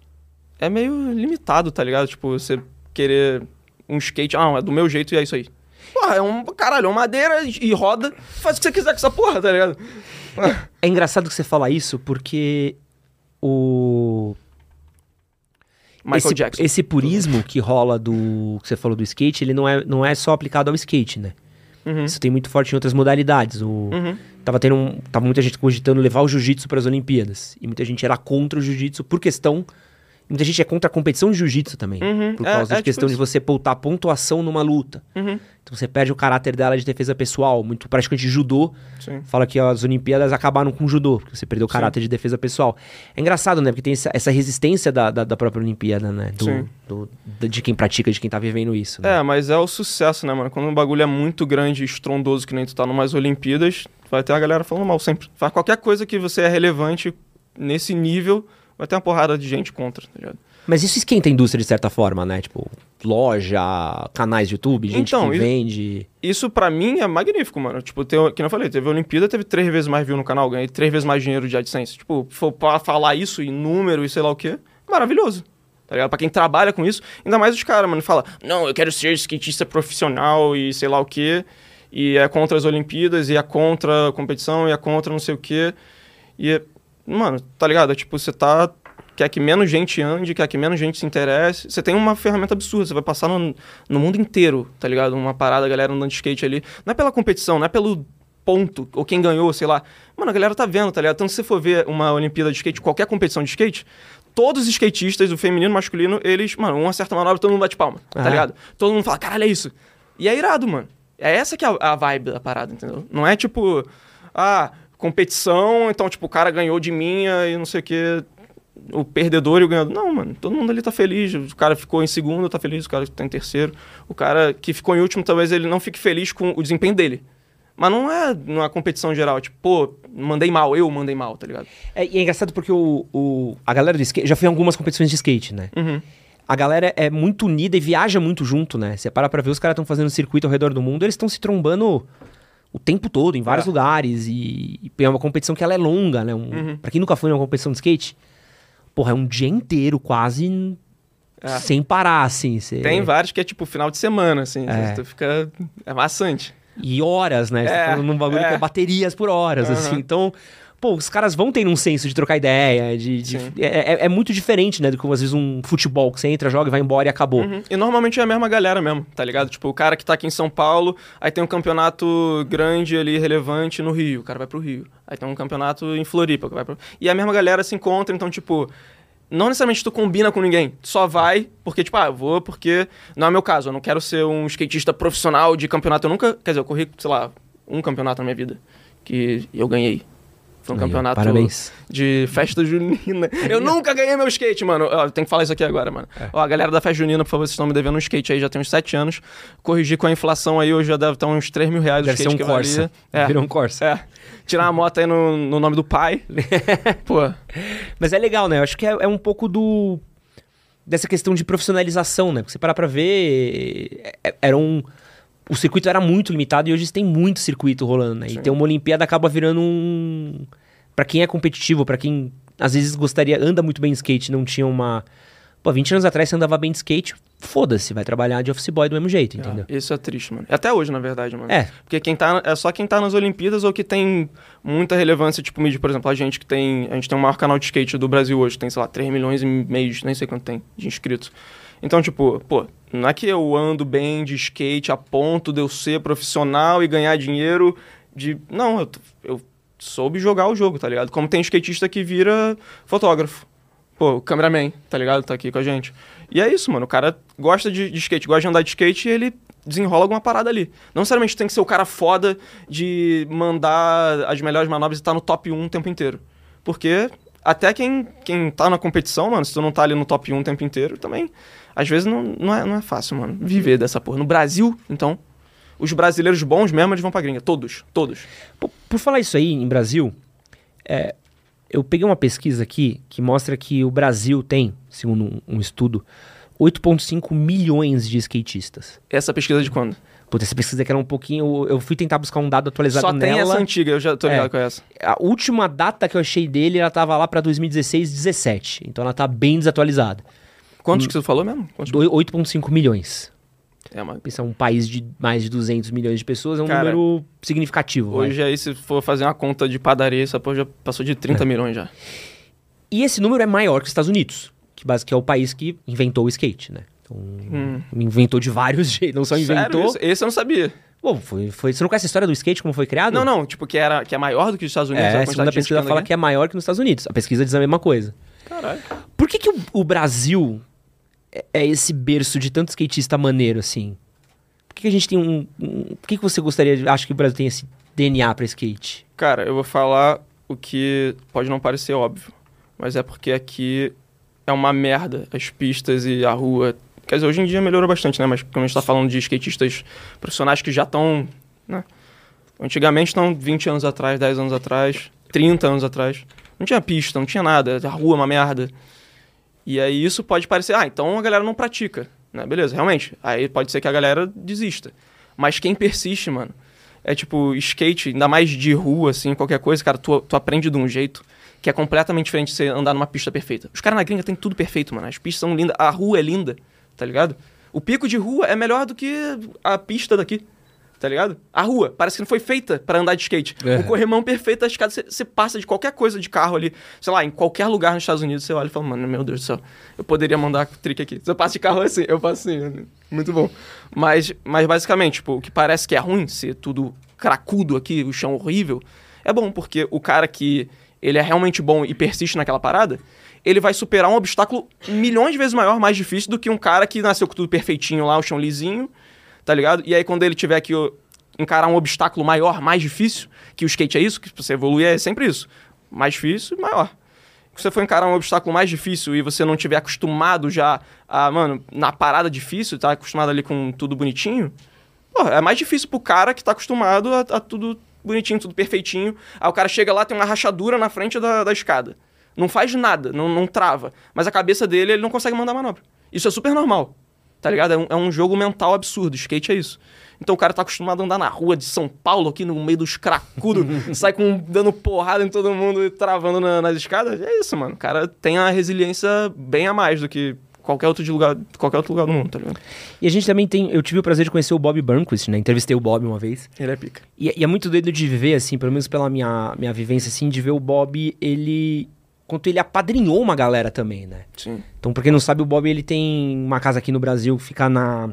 é meio limitado, tá ligado? Tipo, você querer um skate, ah, é do meu jeito e é isso aí. Porra, é um, caralho, é uma madeira e roda, faz o que você quiser com essa porra, tá ligado? É engraçado que você fala isso, porque o... Michael esse, Jackson. esse purismo que rola do... que você falou do skate, ele não é, não é só aplicado ao skate, né? Uhum. Isso tem muito forte em outras modalidades. O... Uhum. Tava tendo um... Tava muita gente cogitando levar o jiu-jitsu para as Olimpíadas. E muita gente era contra o jiu-jitsu por questão... Muita gente é contra a competição de jiu-jitsu também. Uhum. Por É- causa é de tipo questão de isso. você botar pontuação numa luta. Uhum. Então você perde o caráter dela de defesa pessoal. Muito praticante de judô Sim. fala que as Olimpíadas acabaram com o judô, porque você perdeu o caráter de defesa pessoal. É engraçado, né? Porque tem essa, essa resistência da, da, da própria Olimpíada, né? Do, Sim. do- da- de quem pratica, de quem tá vivendo isso. Né? É, mas é o sucesso, né, mano? Quando um bagulho é muito grande e estrondoso, que nem tu tá numas Olimpíadas, vai ter a galera falando mal sempre. Faz qualquer coisa que você é relevante nesse nível, vai ter uma porrada de gente contra, tá ligado? Mas isso esquenta a indústria de certa forma, né? Tipo, loja, canais de YouTube, gente Então, que e- vende. Isso pra mim é magnífico, mano. Tipo, tem, que nem eu falei, teve a Olimpíada, teve três vezes mais view no canal, ganhei três vezes mais dinheiro de AdSense. Tipo, for pra falar isso em número e sei lá o quê, maravilhoso. Tá ligado? Pra quem trabalha com isso, ainda mais os caras, mano, fala, não, eu quero ser skatista profissional e sei lá o quê, e é contra as Olimpíadas, e é contra a competição, e é contra não sei o quê. E, é- mano, tá ligado? É tipo, você tá... Quer que menos gente ande, quer que menos gente se interesse. Você tem uma ferramenta absurda, você vai passar no, no mundo inteiro, tá ligado? Uma parada, a galera andando de skate ali. Não é pela competição, não é pelo ponto, ou quem ganhou, sei lá. Mano, a galera tá vendo, tá ligado? Então, se você for ver uma Olimpíada de skate, qualquer competição de skate, todos os skatistas, o feminino e o masculino, eles, mano, um acerta a manobra, todo mundo bate palma, tá Ah. ligado? Todo mundo fala, caralho, é isso. E é irado, mano. É essa que é a, a vibe da parada, entendeu? Não é tipo, ah, competição, então, tipo, o cara ganhou de mim e não sei o quê... O perdedor e o ganhador. Não, mano, todo mundo ali tá feliz. O cara ficou em segundo, tá feliz. O cara que tá em terceiro. O cara que ficou em último, talvez ele não fique feliz com o desempenho dele. Mas não é numa competição geral. Tipo, pô, mandei mal, eu mandei mal, tá ligado? É, e é engraçado porque o, o, a galera do skate... Já fui em algumas competições de skate, né? Uhum. A galera é muito unida e viaja muito junto, né? Você para pra ver, os caras estão fazendo circuito ao redor do mundo, eles estão se trombando o tempo todo, em vários É. lugares. E, e é uma competição que ela é longa, né? Um, Uhum. Pra quem nunca foi numa competição de skate, porra, é um dia inteiro quase É. sem parar, assim. Cê... Tem vários que é tipo final de semana, assim. É. Tu fica... É maçante. E horas, né? Você É, tá falando num bagulho é. que é baterias por horas, Aham. assim. Então, pô, os caras vão ter um senso de trocar ideia, de... de é, é, é muito diferente, né, do que às vezes um futebol, que você entra, joga, vai embora e acabou. Uhum. E normalmente é a mesma galera mesmo, tá ligado? Tipo, o cara que tá aqui em São Paulo, aí tem um campeonato grande ali, relevante no Rio, o cara vai pro Rio. Aí tem um campeonato em Floripa, que vai pro... E a mesma galera se encontra, então, tipo... Não necessariamente tu combina com ninguém, tu só vai porque, tipo, ah, eu vou porque... Não é meu caso, eu não quero ser um skatista profissional de campeonato. Eu nunca... Quer dizer, eu corri, sei lá, um campeonato na minha vida que eu ganhei. Foi um Aí, campeonato parabéns. de festa junina. Eu nunca ganhei meu skate, mano. Ó, tem que falar isso aqui agora, mano. É. Ó, a galera da festa junina, por favor, vocês estão me devendo um skate aí, já tem uns sete anos. Corrigir com a inflação aí, hoje já deve estar uns três mil reais deve o skate ser um que Corsa. valia. É. Virou um Corsa. É. Tirar uma moto aí no, no nome do pai. Pô. Mas é legal, né? Eu acho que é, é um pouco do... dessa questão de profissionalização, né? Porque você parar pra ver... É, era um... O circuito era muito limitado e hoje tem muito circuito rolando, né? Sim. E ter uma Olimpíada acaba virando um... Pra quem é competitivo, pra quem às vezes gostaria, anda muito bem de skate, não tinha uma... Pô, vinte anos atrás você andava bem de skate, foda-se, vai trabalhar de office boy do mesmo jeito, entendeu? Ah, isso é triste, mano. Até hoje, na verdade, mano. É. Porque quem tá, é só quem tá nas Olimpíadas ou que tem muita relevância, tipo mídia, por exemplo, a gente que tem... A gente tem o maior canal de skate do Brasil hoje, tem, sei lá, três milhões e meio, nem sei quanto tem, de inscritos. Então, tipo, pô, não é que eu ando bem de skate a ponto de eu ser profissional e ganhar dinheiro de... Não, eu... eu soube jogar o jogo, tá ligado? Como tem skatista que vira fotógrafo. Pô, o cameraman, tá ligado? Tá aqui com a gente. E é isso, mano. O cara gosta de, de skate, gosta de andar de skate e ele desenrola alguma parada ali. Não necessariamente tem que ser o cara foda de mandar as melhores manobras e estar tá no top um o tempo inteiro. Porque até quem, quem tá na competição, mano, se tu não tá ali no top um o tempo inteiro, também, às vezes não, não, é, não é fácil, mano, viver dessa porra. No Brasil, então... Os brasileiros bons mesmo, eles vão pra gringa. Todos, todos. Por, por falar isso aí, em Brasil, é, eu peguei uma pesquisa aqui que mostra que o Brasil tem, segundo um, um estudo, oito vírgula cinco milhões de skatistas. Essa pesquisa é de quando? Puta, essa pesquisa que era um pouquinho... Eu fui tentar buscar um dado atualizado Só nela. Só tem essa antiga, eu já tô ligado é, com essa. A última data que eu achei dele, ela tava lá pra dois mil e dezesseis, dezessete. Então ela tá bem desatualizada. Quantos hum, que você falou mesmo? oito vírgula cinco milhões. É uma... Pensar um país de mais de duzentos milhões de pessoas é um Cara, número significativo. Hoje vai. aí, se for fazer uma conta de padaria, essa porra já passou de trinta é. milhões já. E esse número é maior que os Estados Unidos, que basicamente é o país que inventou o skate, né? Então, hum. inventou de vários jeitos, não só inventou... Sério? Esse eu não sabia. Bom, foi, foi... Você não conhece a história do skate, como foi criado? Não, não, tipo, que, era, que é maior do que os Estados Unidos. É, a segunda pesquisa fala que é maior que nos Estados Unidos. A pesquisa diz a mesma coisa. Caralho. Por que que o, o Brasil é, é esse berço de tanto skatista maneiro, assim? Por que, que a gente tem um, um... Por que, que você gostaria de... Acho que o Brasil tem esse D N A pra skate? Cara, eu vou falar o que pode não parecer óbvio, mas é porque aqui é uma merda as pistas e a rua. Quer dizer, hoje em dia melhorou bastante, né? Mas quando a gente tá falando de skatistas profissionais que já estão, né? Antigamente estão vinte anos atrás, dez anos atrás, trinta anos atrás. Não tinha pista, não tinha nada. A rua é uma merda. E aí isso pode parecer... Ah, então a galera não pratica. Né? Beleza, realmente. Aí pode ser que a galera desista. Mas quem persiste, mano, é tipo skate, ainda mais de rua, assim, qualquer coisa, cara, tu, tu aprende de um jeito que é completamente diferente de você andar numa pista perfeita. Os caras na gringa tem tudo perfeito, mano. As pistas são lindas, a rua é linda, tá ligado? O pico de rua é melhor do que a pista daqui, tá ligado? A rua parece que não foi feita pra andar de skate. É. O corrimão perfeito, a escada, você, você passa de qualquer coisa de carro ali, sei lá, em qualquer lugar nos Estados Unidos, você olha e fala, mano, meu Deus do céu, eu poderia mandar trick aqui. Se eu passo de carro assim, eu passo assim, muito bom. Mas, mas basicamente, tipo, o que parece que é ruim, ser tudo cracudo aqui, o chão horrível, é bom, porque o cara que ele é realmente bom e persiste naquela parada, ele vai superar um obstáculo milhões de vezes maior, mais difícil do que um cara que nasceu com tudo perfeitinho lá, o chão lisinho, tá ligado? E aí quando ele tiver que encarar um obstáculo maior, mais difícil, que o skate é isso, que você evoluir é sempre isso, mais difícil e maior. Se você for encarar um obstáculo mais difícil e você não tiver acostumado já a, mano, na parada difícil, tá acostumado ali com tudo bonitinho, pô, é mais difícil pro cara que tá acostumado a, a tudo bonitinho, tudo perfeitinho. Aí o cara chega lá, tem uma rachadura na frente da, da escada. Não faz nada, não, não trava. Mas a cabeça dele, ele não consegue mandar manobra. Isso é super normal, tá ligado? É um, é um jogo mental absurdo, skate é isso. Então o cara tá acostumado a andar na rua de São Paulo, aqui no meio dos cracudos, sai com, dando porrada em todo mundo e travando na, nas escadas. É isso, mano. O cara tem a resiliência bem a mais do que qualquer outro, de lugar, qualquer outro lugar do mundo, tá ligado? E a gente também tem... Eu tive o prazer de conhecer o Bob Burnquist, né? Entrevistei o Bob uma vez. Ele é pica. E, e é muito doido de ver, assim, pelo menos pela minha, minha vivência, assim, de ver o Bob, ele... Quanto ele apadrinhou uma galera também, né? Sim. Então, pra quem não sabe, o Bob, ele tem uma casa aqui no Brasil que fica na...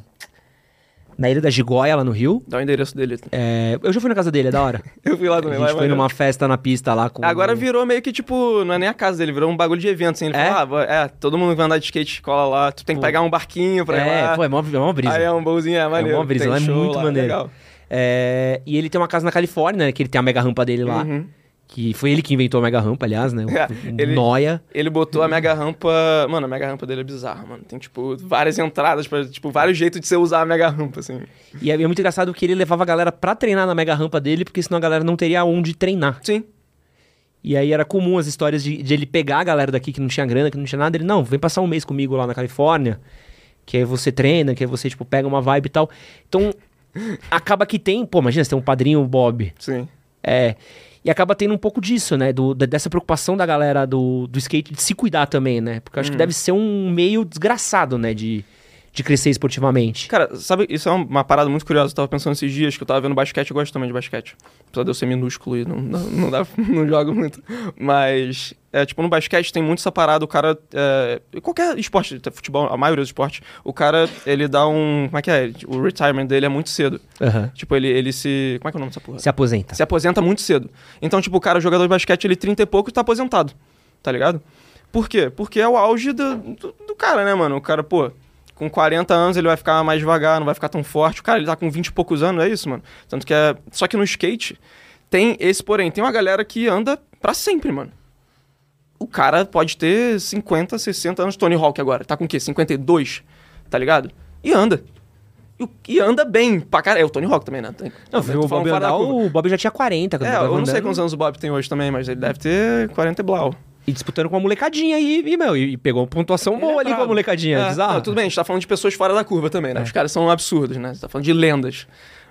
Na Ilha da Gigóia, lá no Rio. Dá o endereço dele. É, eu já fui na casa dele, é da hora. Eu fui lá A também. gente lá, foi lá, numa festa na pista lá com... Agora virou meio que, tipo, não é nem a casa dele, virou um bagulho de evento, assim. Ele É? falou, ah, é, todo mundo que vai andar de skate escola lá, tu tem que Pô. pegar um barquinho pra ir É, lá. pô, é mó, é mó brisa. Aí é um bolzinho, é maneiro. É uma brisa, tem lá é show muito lá, maneiro. Legal. É, e ele tem uma casa na Califórnia, né? Que ele tem a mega rampa dele lá. Uhum. Que foi ele que inventou a mega rampa, aliás, né? O, É, o ele- Noia. Ele botou a mega rampa... Mano, a mega rampa dele é bizarra, mano. Tem, tipo, várias entradas, pra, tipo, vários jeitos de você usar a mega rampa, assim. E é, é muito engraçado que ele levava a galera pra treinar na mega rampa dele, porque senão a galera não teria onde treinar. Sim. E aí era comum as histórias de, de ele pegar a galera daqui que não tinha grana, que não tinha nada. Ele, não, vem passar um mês comigo lá na Califórnia, que aí você treina, que aí você, tipo, pega uma vibe e tal. Então, acaba que tem... Pô, imagina, você tem um padrinho Bob. Sim. É... E acaba tendo um pouco disso, né? Do, da- dessa preocupação da galera do, do skate de se cuidar também, né? Porque eu acho que deve ser um meio desgraçado, né? De, de crescer esportivamente. Cara, sabe, isso é uma parada muito curiosa. Eu tava pensando esses dias que eu tava vendo basquete, eu gosto também de basquete. Apesar de eu ser minúsculo e não, não, não, dá, não jogo muito. Mas, é, tipo, no basquete tem muito essa parada, o cara... É, qualquer esporte, futebol, a maioria dos esportes, o cara, ele dá um... Como é que é? O retirement dele é muito cedo. Aham. Tipo, ele, ele se... Como é que é o nome dessa porra? Se aposenta. Se aposenta muito cedo. Então, tipo, o cara, jogador de basquete, ele trinta e pouco e tá aposentado. Tá ligado? Por quê? Porque é o auge do, do, do cara, né, mano? O cara, pô, com quarenta anos ele vai ficar mais devagar, não vai ficar tão forte. O cara, ele tá com vinte e poucos anos, é isso, mano? Tanto que é... Só que no skate tem esse porém. Tem uma galera que anda pra sempre, mano. O cara pode ter cinquenta, sessenta anos. Tony Hawk agora. Tá com o quê? cinquenta e dois? Tá ligado? E anda. E, o- e anda bem pra caralho. É o Tony Hawk também, né? Tem- Não, tô viu, o falando Bob fora da andar, curva. o Bob já tinha quarenta. Quando É, ele eu tava não sei andando. quantos anos o Bob tem hoje também, mas ele deve ter quarenta e blau. E disputando com uma molecadinha e, e, meu, e pegou uma pontuação Ele boa é ali com a brabo. molecadinha. É, bizarro. não, tudo bem, a gente tá falando de pessoas fora da curva também, né? Os caras são absurdos, né? Você tá falando de lendas.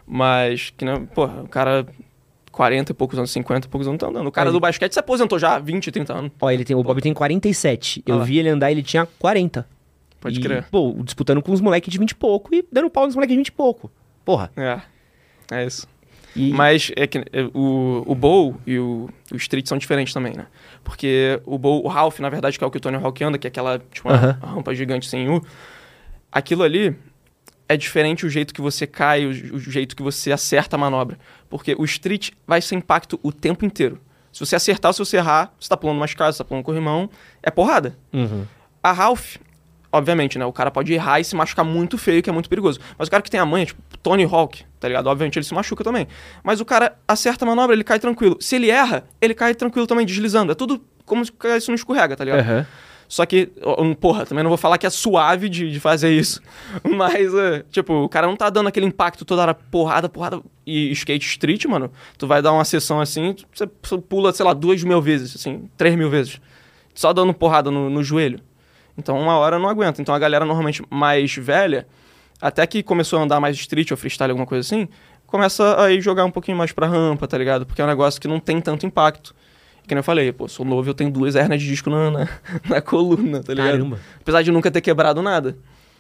Mas, que não, porra, o cara quarenta e poucos anos, cinquenta e poucos anos tá andando. O cara Aí. do basquete se aposentou já há vinte, trinta anos. Ó, ele tem, o Bob tem quarenta e sete. Eu Ah lá. vi ele andar, ele tinha quarenta. Pode E, crer. Pô, disputando com os moleques de vinte e pouco e dando pau nos moleques de vinte e pouco. Porra. É, é isso. E, Mas é que é, o, o Bowl e o, o Street são diferentes também, né? Porque o Bowl, o Ralph, na verdade, que é o que o Tony Hawk anda, que é aquela, tipo, uma, Aham. uma rampa gigante sem U, aquilo ali é diferente o jeito que você cai, o, o jeito que você acerta a manobra. Porque o Street vai ser impacto o tempo inteiro. Se você acertar, se você errar, você tá pulando mais casa, você tá pulando corrimão, é porrada. Uhum. A Ralph, obviamente, né? O cara pode errar e se machucar muito feio, que é muito perigoso. Mas o cara que tem a manha, tipo, Tony Hawk, tá ligado? Obviamente ele se machuca também. Mas o cara acerta a manobra, ele cai tranquilo. Se ele erra, ele cai tranquilo também, deslizando. É tudo como se isso não escorrega, tá ligado? Aham. Só que, ó, porra, também não vou falar que é suave de, de fazer isso. Mas, é, tipo, o cara não tá dando aquele impacto toda hora, porrada, porrada. E skate street, mano, tu vai dar uma sessão assim, você pula, sei lá, duas mil vezes, assim, três mil vezes. Só dando porrada no, no joelho. Então, uma hora não aguenta. Então, a galera normalmente mais velha, até que começou a andar mais street ou freestyle, alguma coisa assim, começa a ir jogar um pouquinho mais pra rampa, tá ligado? Porque é um negócio que não tem tanto impacto. Que nem eu falei, pô, sou novo, eu tenho duas hérnias de disco na, na, na coluna, tá ligado? Caramba. Apesar de nunca ter quebrado nada.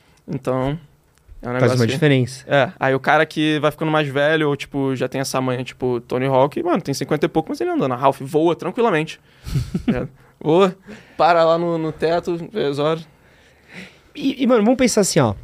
Então, é um negócio Faz uma que- diferença. É, aí o cara que vai ficando mais velho, ou tipo, já tem essa manha, tipo, Tony Hawk, mano, tem cinquenta e pouco, mas ele anda na Ralph, voa tranquilamente. É, voa, para lá no, no teto, vê as horas. E, e, mano, vamos pensar assim, ó.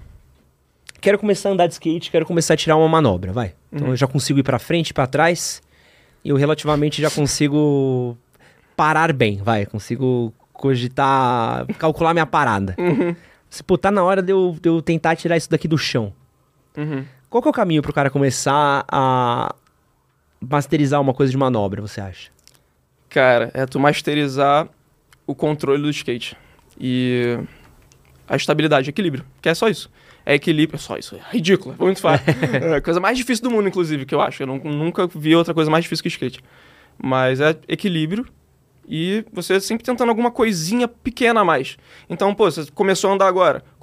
Quero começar a andar de skate, quero começar a tirar uma manobra, vai. Então eu já consigo ir pra frente, pra trás. E eu relativamente já consigo parar bem, vai. Consigo cogitar, calcular minha parada. Se, pô, tá na hora de eu, de eu tentar tirar isso daqui do chão. Uhum. Qual que é o caminho pro cara começar a masterizar uma coisa de manobra, você acha? Cara, é tu masterizar o controle do skate. E a estabilidade, equilíbrio, que é só isso. É equilíbrio, é só isso, é ridículo, é muito fácil. É a coisa mais difícil do mundo, inclusive, que eu acho. Eu nu- nunca vi outra coisa mais difícil que skate. Mas é equilíbrio e você sempre tentando alguma coisinha pequena a mais. Então, pô, você começou a andar agora.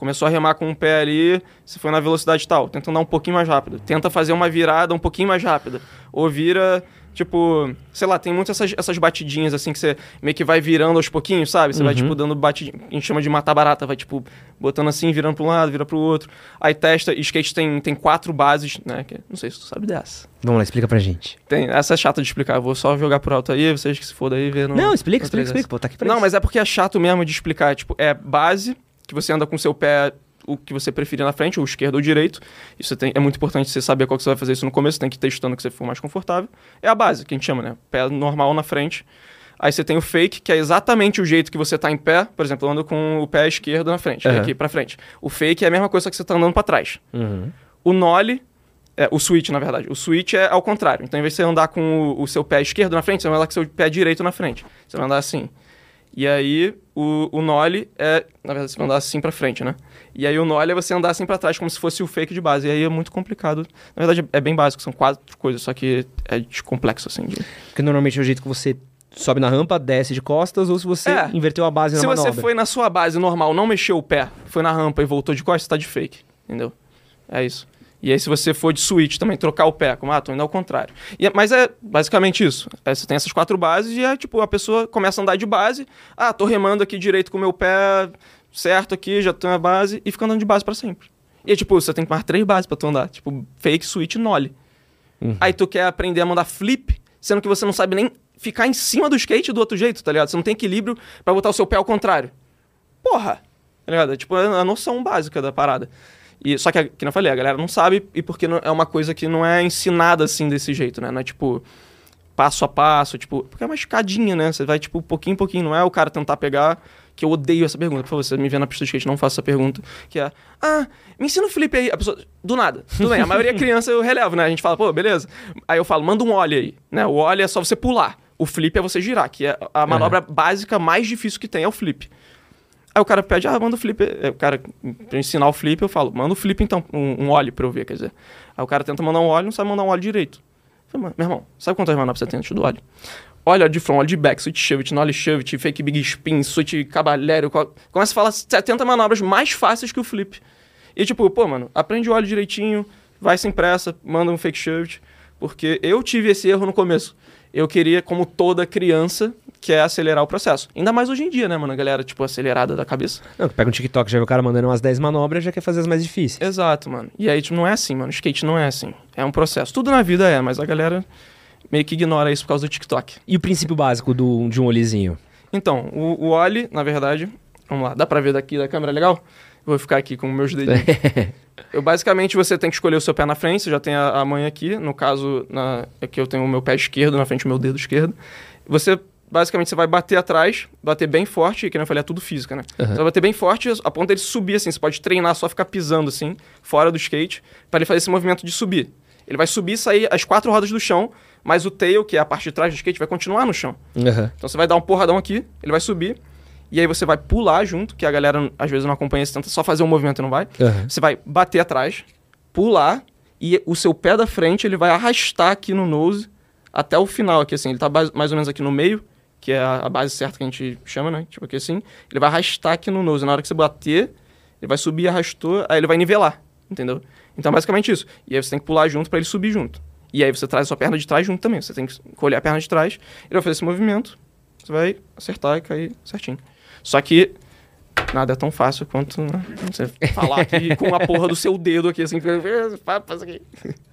começou a remar com um pé ali, você foi na velocidade tal, tenta andar um pouquinho mais rápido. Tenta fazer uma virada um pouquinho mais rápida. Ou vira, tipo, sei lá, tem muitas essas, essas batidinhas assim que você meio que vai virando aos pouquinhos, sabe? Você uhum. vai, tipo, dando batidinha, a gente chama de matar barata, vai, tipo, botando assim, virando para um lado, vira para o outro. Aí testa, e skate tem, tem quatro bases, né? Que, não sei se tu sabe dessa. Vamos lá, explica pra gente. Tem, essa é chata de explicar, eu vou só jogar por alto aí, vocês que se foda aí, ver no... Não, explica, explica, explica, pô, tá aqui pra Não, isso. mas é porque é chato mesmo de explicar, tipo, é base, que você anda com o seu pé, o que você preferir na frente, ou esquerdo ou direito. Isso tem, é muito importante você saber qual que você vai fazer isso no começo, tem que ir testando o que você for mais confortável. É a base, que a gente chama, né? Pé normal na frente. Aí você tem o fake, que é exatamente o jeito que você tá em pé. Por exemplo, eu ando com o pé esquerdo na frente, uhum. aqui pra frente. O fake é a mesma coisa que você tá andando pra trás. Uhum. O nollie, é, o switch, na verdade. O switch é ao contrário. Então, em vez de você andar com o, o seu pé esquerdo na frente, você vai andar com o seu pé direito na frente. Você vai andar assim. E aí, o, o nollie é... Na verdade, você vai andar assim pra frente, né? E aí, o nollie é você andar assim pra trás, como se fosse o fake de base. E aí, é muito complicado. Na verdade, é bem básico. São quatro coisas, só que é complexo, assim. De... Porque normalmente é o jeito que você sobe na rampa, desce de costas, ou se você é. inverteu a base na se manobra. Se você foi na sua base normal, não mexeu o pé, foi na rampa e voltou de costas, você tá de fake. Entendeu? É isso. E aí, se você for de switch também, trocar o pé, como, ah, tô indo ao contrário. E, mas é basicamente isso. É, você tem essas quatro bases e é tipo, a pessoa começa a andar de base. Ah, tô remando aqui direito com o meu pé certo aqui, já tenho a base, e fica andando de base pra sempre. E é tipo, você tem que mais três bases pra tu andar. Tipo, fake, switch, nollie. Uhum. Aí tu quer aprender a mandar flip, sendo que você não sabe nem ficar em cima do skate do outro jeito, tá ligado? Você não tem equilíbrio pra botar o seu pé ao contrário. Porra! Tá ligado? É tipo, é a noção básica da parada. E, só que, como eu falei, a galera não sabe e porque não, é uma coisa que não é ensinada assim desse jeito, né? Não é tipo passo a passo, tipo... Porque é uma escadinha, né? Você vai tipo pouquinho em pouquinho. Não é o cara tentar pegar... Que eu odeio essa pergunta. Por favor, você me vê na pista de skate, não faça essa pergunta. Que é... Ah, me ensina o flip aí. A pessoa... Do nada. Tudo bem. A maioria é criança, eu relevo, né? A gente fala, pô, beleza. Aí eu falo, manda um ollie aí. Né? O ollie é só você pular. O flip é você girar, que é a manobra uhum. básica mais difícil que tem, é o flip. Aí o cara pede, ah, manda o flip. O cara, pra ensinar o flip, eu falo, manda o flip então, um, um ollie pra eu ver, quer dizer. Aí o cara tenta mandar um ollie, não sabe mandar um ollie direito. Eu falo, meu irmão, sabe quantas manobras você tem antes do ollie? Olha de front, olha de back, switch shove, nollie shove, fake big spin, switch cabalheiro. Começa a falar setenta manobras mais fáceis que o flip. E tipo, pô, mano, aprende o ollie direitinho, vai sem pressa, manda um fake shove. Porque eu tive esse erro no começo. Eu queria, como toda criança, que é acelerar o processo. Ainda mais hoje em dia, né, mano? A galera, tipo, acelerada da cabeça. Não, tu pega um TikTok, já vê o cara mandando umas dez manobras, já quer fazer as mais difíceis. Exato, mano. E aí, tipo, não é assim, mano. O skate não é assim. É um processo. Tudo na vida é, mas a galera meio que ignora isso por causa do TikTok. E o princípio básico do, de um olhezinho? Então, o, o ollie, na verdade... Vamos lá, dá pra ver daqui da câmera, legal? Vou ficar aqui com meus dedinhos. eu, basicamente, você tem que escolher o seu pé na frente. Você já tem a, a mãe aqui. No caso, na, aqui eu tenho o meu pé esquerdo na frente, o meu dedo esquerdo. Você... Basicamente, você vai bater atrás, bater bem forte, que nem eu falei, é tudo física, né? Uhum. Você vai bater bem forte a ponto dele subir, assim. Você pode treinar, só ficar pisando, assim, fora do skate, para ele fazer esse movimento de subir. Ele vai subir e sair as quatro rodas do chão, mas o tail, que é a parte de trás do skate, vai continuar no chão. Uhum. Então, você vai dar um porradão aqui, ele vai subir, e aí você vai pular junto, que a galera, às vezes, não acompanha, você tenta só fazer um movimento e não vai. Uhum. Você vai bater atrás, pular, e o seu pé da frente, ele vai arrastar aqui no nose até o final, aqui, assim. Ele tá mais ou menos aqui no meio, que é a base certa que a gente chama, né? Tipo aqui assim. Ele vai arrastar aqui no nose. Na hora que você bater, ele vai subir, arrastou, aí ele vai nivelar, entendeu? Então, basicamente isso. E aí você tem que pular junto pra ele subir junto. E aí você traz a sua perna de trás junto também. Você tem que colher a perna de trás, ele vai fazer esse movimento, você vai acertar e cair certinho. Só que nada é tão fácil quanto, né, você falar aqui com a porra do seu dedo aqui, assim, faz aqui.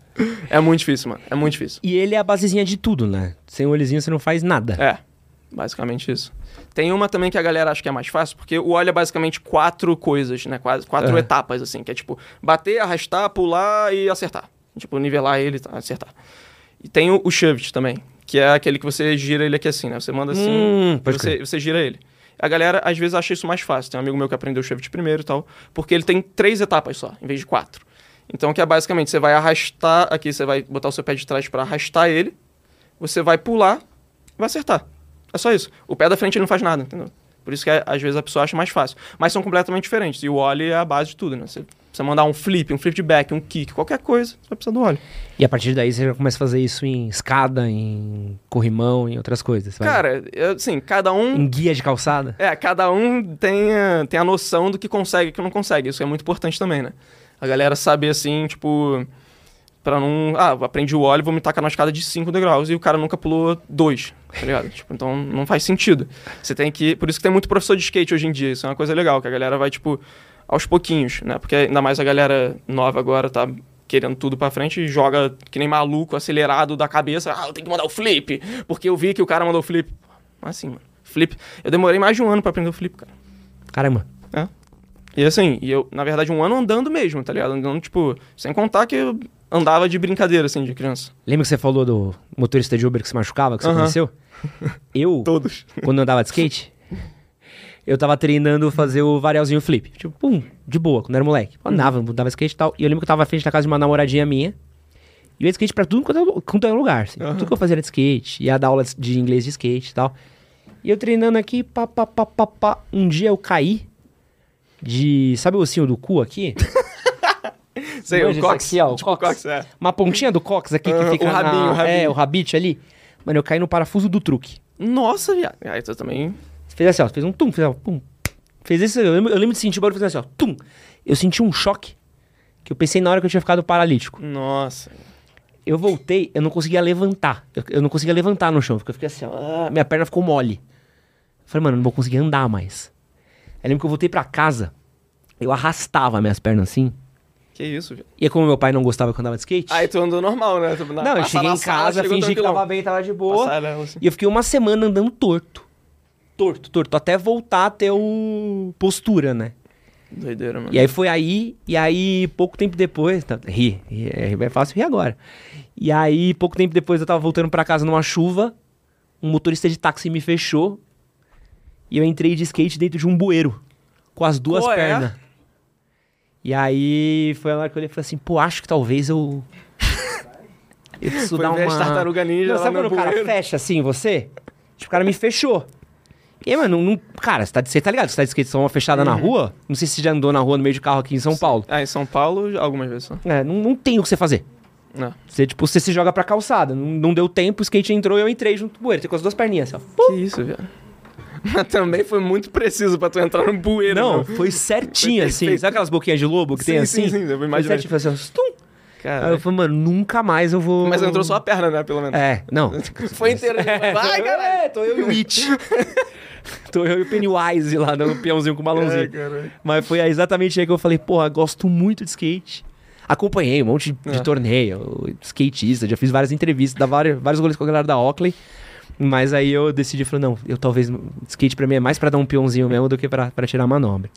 É muito difícil, mano. É muito difícil. E ele é a basezinha de tudo, né? Sem o olhezinho você não faz nada. É. Basicamente isso. Tem uma também que a galera acha que é mais fácil, porque o ollie é basicamente quatro coisas, né? Quase quatro uhum. etapas, assim, que é tipo bater, arrastar, pular e acertar. Tipo, nivelar ele e acertar. E tem o, o shove também, que é aquele que você gira ele aqui assim, né? Você manda assim, hum, você, você gira ele. A galera, às vezes, acha isso mais fácil. Tem um amigo meu que aprendeu o shove primeiro e tal, porque ele tem três etapas só, em vez de quatro. Então, que é basicamente, você vai arrastar aqui, você vai botar o seu pé de trás pra arrastar ele, você vai pular e vai acertar. É só isso. O pé da frente ele não faz nada, entendeu? Por isso que às vezes a pessoa acha mais fácil. Mas são completamente diferentes. E o ollie é a base de tudo, né? Você precisa mandar um flip, um flip de back, um kick, qualquer coisa, você vai precisar do ollie. E a partir daí você já começa a fazer isso em escada, em corrimão, em outras coisas. Vai... Cara, assim, cada um... Em guia de calçada? É, cada um tem a, tem a noção do que consegue e que não consegue. Isso é muito importante também, né? A galera saber, assim, tipo... Pra não... Ah, aprendi o ollie, vou me tacar na escada de cinco degraus e o cara nunca pulou dois, tá ligado? Tipo, então não faz sentido. Você tem que... Por isso que tem muito professor de skate hoje em dia. Isso é uma coisa legal, que a galera vai, tipo, aos pouquinhos, né? Porque ainda mais a galera nova agora tá querendo tudo pra frente e joga que nem maluco, acelerado da cabeça. Ah, eu tenho que mandar o flip, porque eu vi que o cara mandou o flip. Mas assim, mano, flip... Eu demorei mais de um ano pra aprender o flip, cara. Caramba. É. E assim, e eu, na verdade, um ano andando mesmo, tá ligado? Andando, tipo, sem contar que eu andava de brincadeira, assim, de criança. Lembra que você falou do motorista de Uber que se machucava, que você Aham. conheceu? Eu, Todos. quando eu andava de skate, eu tava treinando fazer o varialzinho flip. Tipo, pum, de boa, quando eu era moleque. Eu andava, andava skate e tal. E eu lembro que eu tava à frente da casa de uma namoradinha minha. E eu ia de skate pra tudo quanto é- quanto é lugar, assim. Aham. Tudo que eu fazia era de skate. Ia dar aula de inglês de skate e tal. E eu treinando aqui, pá, pá, pá, pá, pá. Um dia eu caí de... Sabe o ossinho do cu aqui? Sei, Manja o isso cox. aqui, ó, o tipo, cox. cox, é. Uma pontinha do cox aqui que Aham, fica o rabinho, na... o rabinho. É, o rabite ali. Mano, eu caí no parafuso do truque. Nossa, viado. Aí tu também... Fez assim, ó. Fez um tum, fez um pum. Fez isso, eu lembro, eu lembro de sentir o barulho fazendo assim, ó. Tum. Eu senti um choque que eu pensei na hora que eu tinha ficado paralítico. Nossa. Eu voltei, eu não conseguia levantar. Eu, eu não conseguia levantar no chão, porque eu fiquei assim, ó. ah, minha perna ficou mole. Eu falei, mano, eu não vou conseguir andar mais. Aí lembro que eu voltei pra casa, eu arrastava minhas pernas assim. Que isso, viado. E como meu pai não gostava que eu andava de skate... Aí tu andou normal, né? Tu, na, não, eu passa cheguei na em sala, casa, chegou fingi que tranquilão. tava bem, tava de boa. Passar ela, assim. E eu fiquei uma semana andando torto. Torto, torto. Até voltar a ter o... postura, né? Doideira, mano. E aí foi aí, e aí pouco tempo depois... Tá, ri, ri, é, é fácil rir agora. E aí, pouco tempo depois, eu tava voltando pra casa numa chuva, um motorista de táxi me fechou, e eu entrei de skate dentro de um bueiro, com as duas Qual é? pernas. E aí, foi a hora que eu olhei e falei assim, pô, acho que talvez eu... eu preciso Foi dar ver uma... as tartaruga ninja Não, lá sabe no quando o cara bueiro? fecha assim, você? Tipo, o cara me fechou. E aí, mano, não, cara, você tá, você tá ligado? Você tá de skate, só uma fechada na rua? Não sei se você já andou na rua no meio de carro aqui em São Paulo. Ah, em São Paulo, algumas vezes só. É, não, não tem o que você fazer. Não. Você, tipo, você se joga pra calçada. Não, não deu tempo, o skate entrou e eu entrei junto com o bueiro. Tem com as duas perninhas, assim, ó. Que isso, viado. Mas também foi muito preciso pra tu entrar no bueiro, Não, meu. foi certinho, Foi assim. perfeito. Sabe aquelas boquinhas de lobo que Sim, tem sim, assim? sim, eu Foi imaginei. certinho, foi assim, ó, tum. Cara, Aí eu falei, mano, nunca mais eu vou... mas entrou só a perna, né, pelo menos. É, não. Foi inteiro. Vai, galera! É, tô eu e o It. Tô eu e o Pennywise lá, dando um peãozinho com o balãozinho. É, caralho. Mas foi exatamente aí que eu falei, porra, gosto muito de skate. Acompanhei um monte de, de É. torneio, skatista, já fiz várias entrevistas, dava vários, vários rolês com a galera da Oakley. Mas aí eu decidi, falei, não, eu talvez, skate pra mim é mais pra dar um peãozinho mesmo do que pra, pra tirar manobra.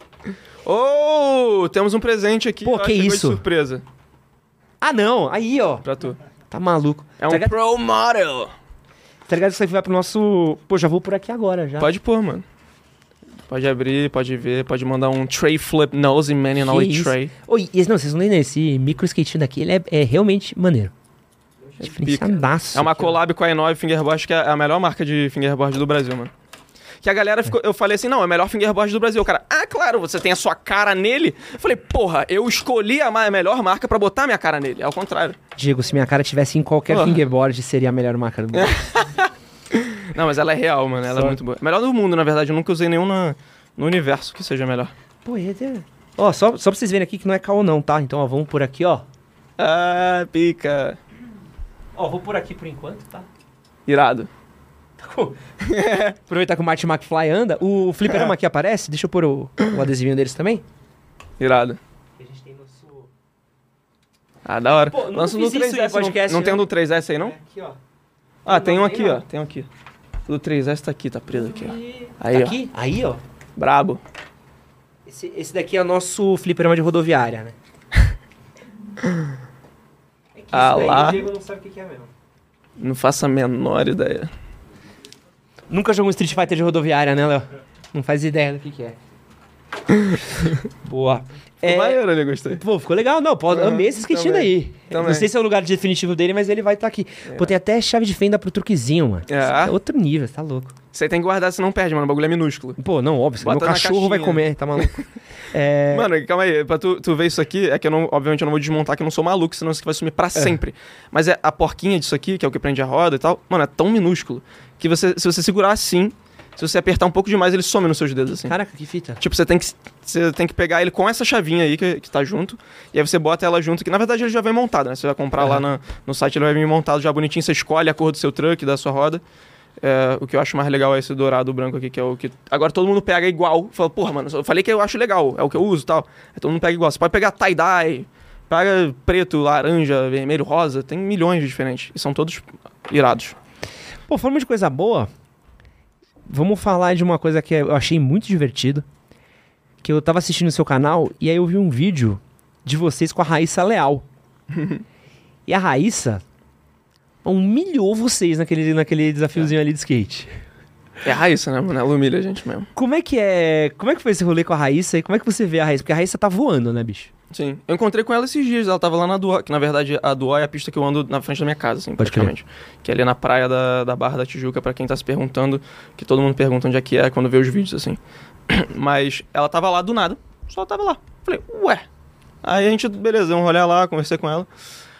Oh, temos um presente aqui. Pô, ó, que chegou de isso? surpresa Ah, não, aí, ó, pra tu. tá maluco. É um tá, ligado, Pro Model. tá ligado que isso aqui vai pro nosso... Pô, já vou por aqui agora, já. Pode pôr, mano. Pode abrir, pode ver, pode mandar um tray flip nose man and ollie isso? tray. Oi, esse, não, vocês não entendem, esse micro skatinho daqui, ele é, é realmente maneiro. É diferenciadaço. É uma aqui, ó. collab com a i nove Fingerboard, que é a melhor marca de fingerboard do Brasil, mano. Que a galera ficou... Eu falei assim, não, é a melhor fingerboard do Brasil. O cara, ah, claro, você tem a sua cara nele. Eu falei, porra, eu escolhi a ma- a melhor marca pra botar a minha cara nele. É o contrário. Diego, se minha cara tivesse em qualquer Ah. fingerboard, seria a melhor marca do mundo. Não, mas ela é real, mano. Ela Só- é muito boa. Melhor do mundo, na verdade. Eu nunca usei nenhum na- no universo que seja melhor. Pô, e é... Ó, só, só pra vocês verem aqui que não é caô não, tá? Então, ó, vamos por aqui, ó. Ah, pica. Ó, vou por aqui por enquanto, tá? Irado. Aproveitar que o Marty McFly anda. O fliperama aqui aparece. Deixa eu pôr o, o adesivinho deles também. Irado. A gente tem nosso... Ah, da hora. Pô, nunca Lança fiz no isso três em S, podcast, não, não tem né? um do três S aí, não? Aqui, ó. Ah, tem um Não, aqui, tem não. ó. Tem um aqui. O do três S tá aqui, tá preso aqui, ó. E... Aí, tá ó. aqui? Aí, ó. Brabo. Esse, esse daqui é o nosso fliperama de rodoviária, né? É que Ah, daí lá. o Diego não sabe o que que é mesmo. Não faço a menor ideia. Nunca jogou um Street Fighter de rodoviária, né, Léo? Não faz ideia do que que é. Boa. Ficou maneiro, né? Gostei. Pô, ficou legal. Não, pô, Uhum, amei esse skatinho também, daí. também. Não sei se é o lugar definitivo dele, mas ele vai estar aqui. É. Pô, tem até chave de fenda pro truquezinho, mano. É. Isso é outro nível, tá louco. Você tem que guardar, senão perde, mano. O bagulho é minúsculo. Pô, não, óbvio. Meu Bota na cachorro vai caixinha. comer, tá maluco. É... Mano, calma aí. Pra tu, tu ver isso aqui, é que eu não, obviamente eu não vou desmontar, que eu não sou maluco, senão isso aqui vai sumir pra sempre. Mas é a porquinha disso aqui, que é o que prende a roda e tal, mano, é tão minúsculo que você, se você segurar assim, se você apertar um pouco demais, ele some nos seus dedos, assim. Caraca, que fita. Tipo, você tem que, você tem que pegar ele com essa chavinha aí que, que tá junto, e aí você bota ela junto, que na verdade ele já vem montado, né? Você vai comprar Uhum. lá na, no site, ele vai vir montado já bonitinho, você escolhe a cor do seu truck, da sua roda. É, o que eu acho mais legal é esse dourado branco aqui, que é o que... Agora todo mundo pega igual. Fala, porra, mano, eu falei que eu acho legal, é o que eu uso e tal. Aí todo mundo pega igual. Você pode pegar tie-dye, pega preto, laranja, vermelho, rosa, tem milhões de diferentes. E são todos irados. Pô, falando de coisa boa, vamos falar de uma coisa que eu achei muito divertido. Que eu tava assistindo o seu canal e aí eu vi um vídeo de vocês com a Raíssa Leal. E a Raíssa humilhou vocês naquele, naquele desafiozinho ali de skate. É a Raíssa, né, mano? Ela humilha a gente mesmo. Como é que é. Como é que foi esse rolê com a Raíssa e como é que você vê a Raíssa? Porque a Raíssa tá voando, né, bicho? Sim. Eu encontrei com ela esses dias, ela tava lá na Duó, que na verdade a Duó é a pista que eu ando na frente da minha casa, assim, Pode praticamente. Que é ali na praia da, da Barra da Tijuca, pra quem tá se perguntando, que todo mundo pergunta onde é que é quando vê os vídeos, assim. Mas ela tava lá do nada, só tava lá. Falei, ué. Aí a gente, beleza, vamos olhar lá, conversei com ela.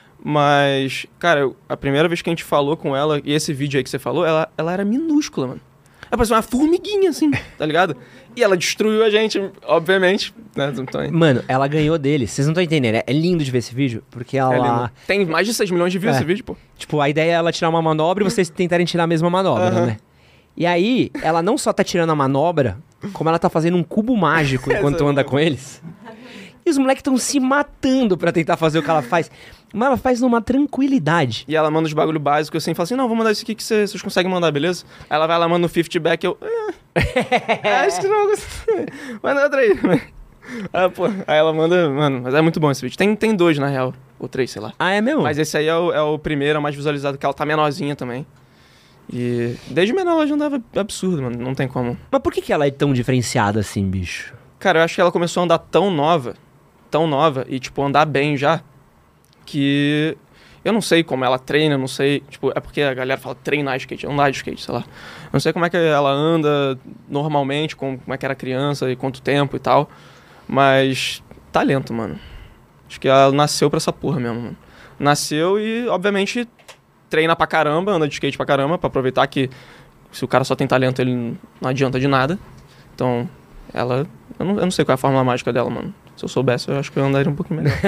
Mas, cara, eu- a primeira vez que a gente falou com ela, e esse vídeo aí que você falou, ela, ela era minúscula, mano. Ela parecia uma formiguinha, assim, tá ligado? E ela destruiu a gente, obviamente, né? Então, é Mano, ela ganhou dele. Vocês não estão entendendo. É, é lindo de ver esse vídeo. Porque ela. lindo. Tem mais de seis milhões de views É. esse vídeo, pô. Tipo, a ideia é ela tirar uma manobra e vocês tentarem tirar a mesma manobra, Aham. né? E aí, ela não só tá tirando a manobra, como ela tá fazendo um cubo mágico enquanto Essa é anda boa. com eles. E os moleques estão se matando pra tentar fazer o que ela faz. Mas ela faz numa tranquilidade. E ela manda os bagulho básico assim, fala assim, não, vou mandar isso aqui que cê- vocês conseguem mandar, beleza? Aí ela vai lá, manda no fifty back, eu... É, acho que não gostei. Manda outra aí. Aí, pô, aí ela manda, mano, mas é muito bom esse vídeo. Tem, tem dois, na real, ou três, sei lá. Ah, é mesmo? Mas esse aí é o, é o primeiro, é o mais visualizado, que ela tá menorzinha também. E desde menor ela já andava absurdo, mano, não tem como. Mas por que, que ela é tão diferenciada assim, bicho? Cara, eu acho que ela começou a andar tão nova, tão nova, e, tipo, andar bem já, que eu não sei como ela treina, não sei, tipo, é porque a galera fala treinar skate, andar de skate, sei lá. Eu não sei como é que ela anda normalmente, como, como é que era criança e quanto tempo e tal, mas talento, mano. Acho que ela nasceu pra essa porra mesmo, mano. Nasceu e, obviamente, treina pra caramba, anda de skate pra caramba, pra aproveitar que se o cara só tem talento, ele não adianta de nada. Então, ela... Eu não, eu não sei qual é a fórmula mágica dela, mano. Se eu soubesse, eu acho que eu andaria um pouquinho melhor.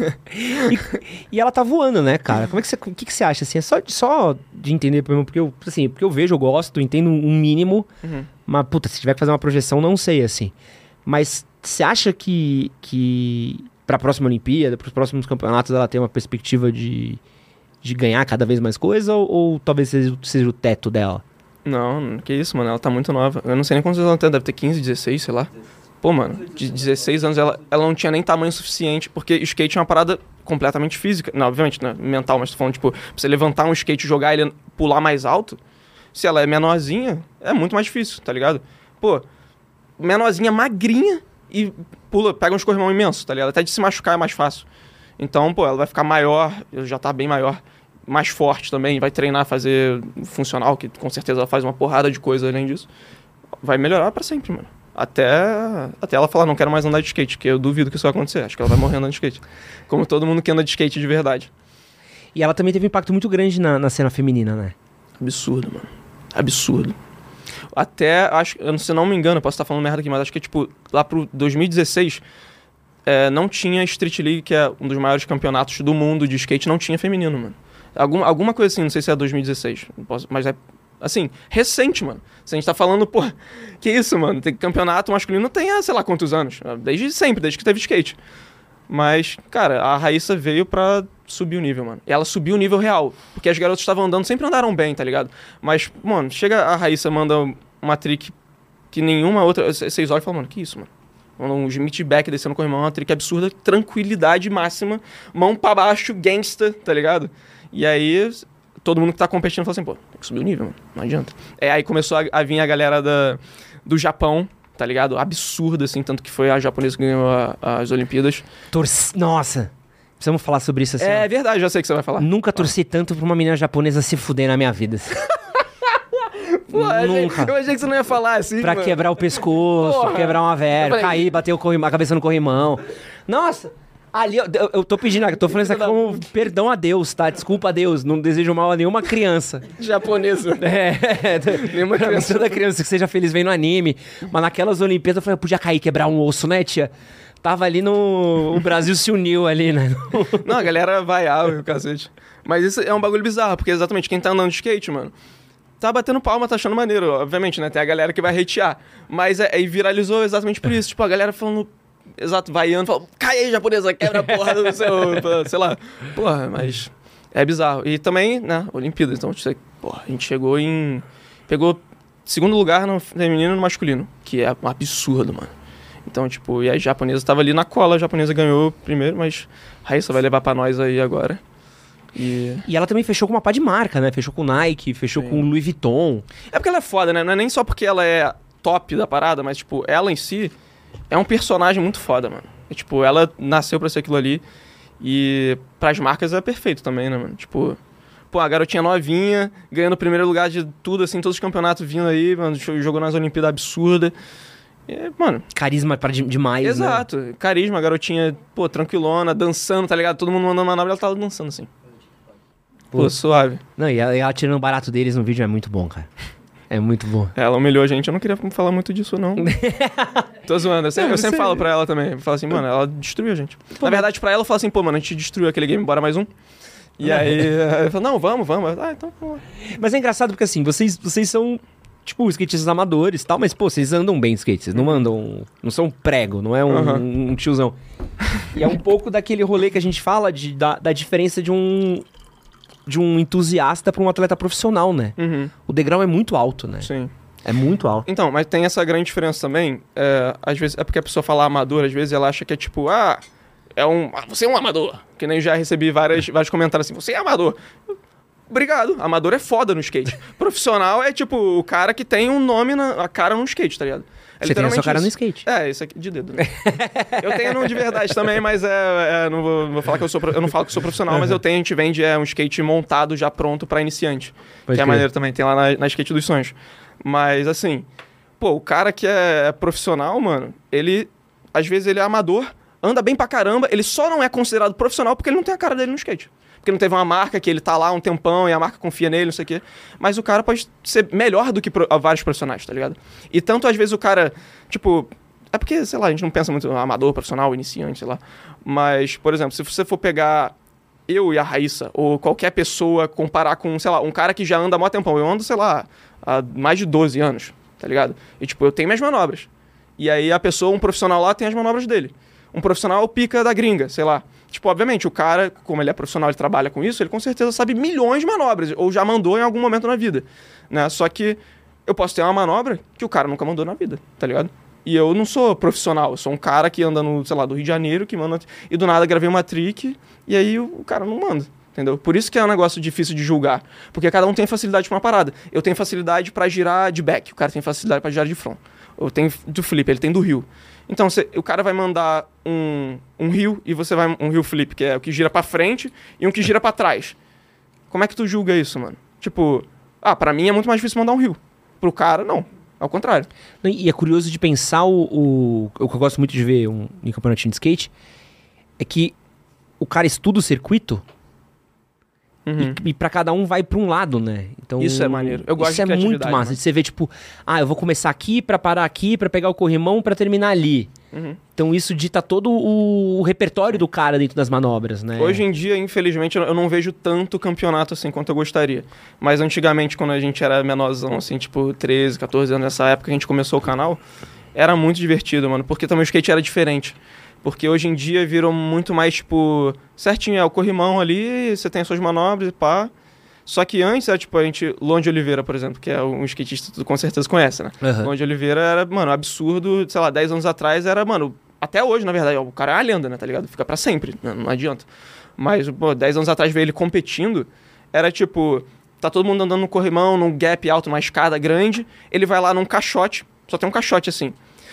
E, e ela tá voando, né, cara? Como é que você, o que, que você acha, assim? É só, só de entender, porque eu, assim, porque eu vejo, eu gosto, entendo um mínimo, Uhum. mas, puta, se tiver que fazer uma projeção, não sei, assim. Mas você acha que, que pra próxima Olimpíada, pros próximos campeonatos, ela tem uma perspectiva de, de ganhar cada vez mais coisa, ou, ou talvez seja, seja o teto dela? Não, que isso, mano. Ela tá muito nova. Eu não sei nem quantos anos ela tem. Deve ter quinze, dezesseis, sei lá. Pô, mano, de dezesseis anos ela, ela não tinha nem tamanho suficiente, porque skate é uma parada completamente física. Não, obviamente, né? Mental, mas tô falando, tipo, pra você levantar um skate e jogar ele pular mais alto, se ela é menorzinha, é muito mais difícil, tá ligado? Pô, menorzinha, magrinha e pula, pega um escorrimão imenso, tá ligado? Até de se machucar é mais fácil. Então, pô, ela vai ficar maior, já tá bem maior, mais forte também, vai treinar, fazer funcional, que com certeza ela faz uma porrada de coisa além disso. Vai melhorar pra sempre, mano. Até, até ela falar, não quero mais andar de skate, que eu duvido que isso vai acontecer. Acho que ela vai morrer andando de skate. Como todo mundo que anda de skate de verdade. E ela também teve um impacto muito grande na, na cena feminina, né? Absurdo, mano. Absurdo. Até, acho, eu não- se não me engano, eu posso estar falando merda aqui, mas acho que, tipo, lá pro dois mil e dezesseis, é, não tinha Street League, que é um dos maiores campeonatos do mundo de skate, não tinha feminino, mano. Algum, alguma coisa assim, não sei se é dois mil e dezesseis, não posso- mas é, assim, recente, mano. Se a gente tá falando, pô, que isso, mano? Tem campeonato masculino tem há, sei lá, quantos anos? Desde sempre, desde que teve skate. Mas, cara, a Raíssa veio pra subir o nível, mano. E ela subiu o nível real. Porque as garotas estavam andando, sempre andaram bem, tá ligado? Mas, mano, chega a Raíssa, manda uma trick que nenhuma outra... Vocês olham e falam, mano, que isso, mano? Manda um Smith back descendo com o irmão, uma trick absurda, tranquilidade máxima, mão pra baixo, gangsta, tá ligado? E aí, todo mundo que tá competindo fala assim, pô, tem que subir o nível, mano. Não adianta. É, aí começou a, a vir a galera da, do Japão tá ligado? Absurda, assim, tanto que foi a japonesa que ganhou a, as Olimpíadas. Torci... Nossa, precisamos falar sobre isso assim. É ó. verdade, já sei o que você vai falar. Nunca torci tanto pra uma menina japonesa se fuder na minha vida. Pô, Nunca. Eu achei que você não ia falar assim, Pra mano. quebrar o pescoço, Porra. quebrar uma velha, Eu falei- cair, bater o corrimão, a cabeça no corrimão. Nossa, ali eu, eu, eu tô pedindo, eu tô falando isso aqui como perdão a Deus, tá? Desculpa a Deus, não desejo mal a nenhuma criança. Japonesa. É, Nenhuma criança. toda criança que seja feliz vendo anime. Mas naquelas Olimpíadas eu falei, eu podia cair, quebrar um osso, né, tia? Tava ali no... O Brasil se uniu ali, né? Não, a galera vaiava o cacete. Mas isso é um bagulho bizarro, porque exatamente quem tá andando de skate, mano, tá batendo palma, tá achando maneiro, obviamente, né? Tem a galera que vai hatear. Mas é, é, viralizou exatamente por isso. Tipo, a galera falando... Exato, vaiando, falando, cai aí, japonesa, quebra a porra do seu... sei lá. Porra, mas... É bizarro. E também, né, Olimpíadas. Então, porra, a gente chegou em... Pegou segundo lugar no feminino e no masculino. Que é um absurdo, mano. Então, tipo, e a japonesa tava ali na cola. A japonesa ganhou primeiro, mas... Raíssa vai levar pra nós aí agora. E... E ela também fechou com uma pá de marca, né? Fechou com Nike, fechou Sim. com Louis Vuitton. É porque ela é foda, né? Não é nem só porque ela é top da parada, mas, tipo, ela em si é um personagem muito foda, mano. É, tipo, ela nasceu pra ser aquilo ali. E pras marcas é perfeito também, né, mano? Tipo, pô, a garotinha novinha, ganhando o primeiro lugar de tudo, assim, todos os campeonatos vindo aí, mano, jogou nas Olimpíadas absurda. E, mano... Carisma pra de- demais, né? Exato. Carisma, a garotinha, pô, tranquilona, dançando, tá ligado? Todo mundo mandando manobra, ela tava dançando, assim. Pô, Pô. suave. Não, e ela, e ela tirando o barato deles no vídeo é muito bom, cara. É muito bom. Ela humilhou a gente, eu não queria falar muito disso, não. Tô zoando, eu sempre, Não, eu sempre você- falo pra ela também. Eu falo assim, mano, ela destruiu a gente. Na verdade, pra ela, eu falo assim, pô, mano, a gente destruiu aquele game, bora mais um. E aí, eu falo, não, vamos, vamos. Ah, então, vamos. Mas é engraçado porque, assim, vocês, vocês são, tipo, skatistas amadores e tal, mas, pô, vocês andam bem skate, vocês não andam... Não são um prego, não é um, Aham. um tiozão. E é um pouco daquele rolê que a gente fala de, da, da diferença de um... De um entusiasta pra um atleta profissional, né? Uhum, O degrau é muito alto, né? sim. É muito alto. Então, mas tem essa grande diferença também. É, às vezes, é porque a pessoa fala amador, às vezes ela acha que é tipo, ah, é um, ah, você é um amador. Que nem já recebi várias, vários comentários assim, você é amador. Obrigado, amador é foda no skate. Profissional é tipo o cara que tem um nome na a cara no skate, tá ligado? É Você tem a sua literalmente cara no isso. skate. É, isso aqui de dedo. Né? Eu tenho um de verdade também, mas é, é, não, vou, não vou falar que eu sou pro- eu não falo que sou profissional, mas eu tenho, a gente vende é, um skate montado já pronto pra iniciante. Pode que é crer. maneiro também, tem lá na, na Skate dos Sonhos. Mas assim, pô, o cara que é profissional, mano, ele às vezes ele é amador, anda bem pra caramba, ele só não é considerado profissional porque ele não tem a cara dele no skate. Porque não teve uma marca que ele tá lá um tempão e a marca confia nele, não sei o quê. Mas o cara pode ser melhor do que pro, vários profissionais, tá ligado? E tanto às vezes o cara, tipo... É porque, sei lá, a gente não pensa muito no amador, profissional, iniciante, sei lá. Mas, por exemplo, se você for pegar eu e a Raíssa, ou qualquer pessoa, comparar com, sei lá, um cara que já anda há mó tempão. Eu ando, sei lá, há mais de doze anos, tá ligado? E, tipo, eu tenho minhas manobras. E aí a pessoa, um profissional lá, tem as manobras dele. Um profissional pica da gringa, sei lá. Tipo, obviamente, o cara, como ele é profissional, ele trabalha com isso, ele com certeza sabe milhões de manobras, ou já mandou em algum momento na vida, né? Só que eu posso ter uma manobra que o cara nunca mandou na vida, tá ligado? E eu não sou profissional, eu sou um cara que anda no, sei lá, do Rio de Janeiro, que manda... E do nada gravei uma trick, e aí o, o cara não manda, entendeu? Por isso que é um negócio difícil de julgar, porque cada um tem facilidade pra uma parada. Eu tenho facilidade pra girar de back, o cara tem facilidade pra girar de front. Eu tenho do flip, ele tem do heel. Então, cê, o cara vai mandar um, um heel e você vai um heel flip, que é o que gira pra frente e um que gira pra trás. Como é que tu julga isso, mano? Tipo, ah, pra mim é muito mais difícil mandar um heel. Pro cara, não. Ao contrário. E é curioso de pensar o, o, o que eu gosto muito de ver um, em campeonatinho de skate é que o cara estuda o circuito Uhum. e, e pra cada um vai pra um lado, né? Então, Isso é maneiro. Eu gosto isso de é muito criatividade, massa. mano. De você ver, tipo, ah, eu vou começar aqui pra parar aqui, pra pegar o corrimão, pra terminar ali. Uhum. Então isso dita todo o, o repertório do cara dentro das manobras, né? Hoje em dia, infelizmente, eu eu não vejo tanto campeonato assim quanto eu gostaria. Mas antigamente, quando a gente era menorzão, assim, tipo treze, catorze anos, nessa época que a gente começou o canal, era muito divertido, mano, porque também o skate era diferente. Porque hoje em dia virou muito mais, tipo, certinho, é o corrimão ali, você tem as suas manobras e pá. Só que antes, era, tipo, a gente... Lon de Oliveira, por exemplo, que é um skatista que tu com certeza conhece, né? Uhum. Lon de Oliveira era, mano, absurdo, sei lá, dez anos atrás era, mano... Até hoje, na verdade, o cara é uma lenda, né, tá ligado? Fica pra sempre, não, não adianta. Mas, pô, dez anos atrás ver ele competindo, era tipo... Tá todo mundo andando no corrimão, num gap alto, uma escada grande, ele vai lá num caixote, só tem um caixote assim.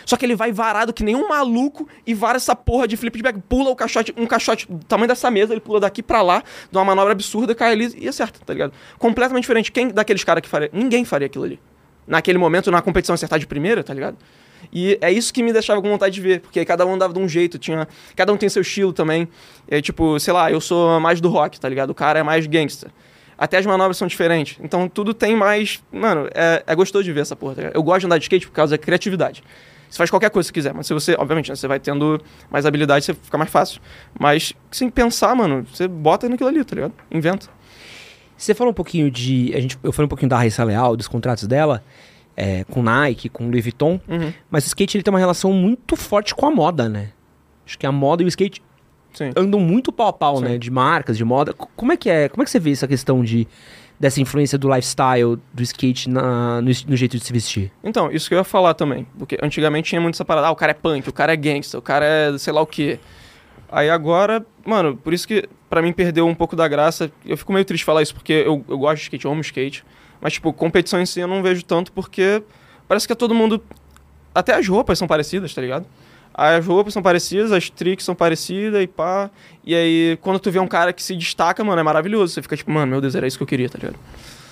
Só que ele vai varado que nem um maluco e vara essa porra de flip de bag. Pula o caixote, um caixote do tamanho dessa mesa, ele pula daqui pra lá, de uma manobra absurda, cai ali e acerta, tá ligado? Completamente diferente. Quem daqueles caras que faria? Ninguém faria aquilo ali. Naquele momento, na competição, acertar de primeira, tá ligado? E é isso que me deixava com vontade de ver, porque aí cada um andava de um jeito, tinha... Cada um tem seu estilo também. É, tipo, sei lá, eu sou mais do rock, tá ligado? O cara é mais gangster. Até as manobras são diferentes. Então tudo tem mais... Mano, é, é gostoso de ver essa porra, tá ligado? Eu gosto de andar de skate por causa da criatividade. Você faz qualquer coisa que quiser, mas se você... Obviamente, né, você vai tendo mais habilidade, você fica mais fácil. Mas sem pensar, mano, você bota naquilo ali, tá ligado? Inventa. Você falou um pouquinho de... A gente, eu falei um pouquinho da Raíssa Leal, dos contratos dela, é, com Nike, com Louis Vuitton. Uhum. Mas o skate ele tem uma relação muito forte com a moda, né? Acho que a moda e o skate... Sim. andam muito pau a pau, Sim. né? De marcas, de moda. Como é que é? Como é que você vê essa questão de, dessa influência do lifestyle, do skate na, no, no jeito de se vestir? Então, isso que eu ia falar também. Porque antigamente tinha muito essa parada. Ah, o cara é punk, o cara é gangster, o cara é sei lá o quê. Aí agora, mano, por isso que pra mim perdeu um pouco da graça. Eu fico meio triste de falar isso, porque eu, eu gosto de skate, eu amo skate. Mas, tipo, competição em si eu não vejo tanto, porque parece que é todo mundo... Até as roupas são parecidas, tá ligado? As roupas são parecidas, as tricks são parecidas e pá. E aí, quando tu vê um cara que se destaca, mano, é maravilhoso. Você fica tipo, mano, meu Deus, era isso que eu queria, tá ligado?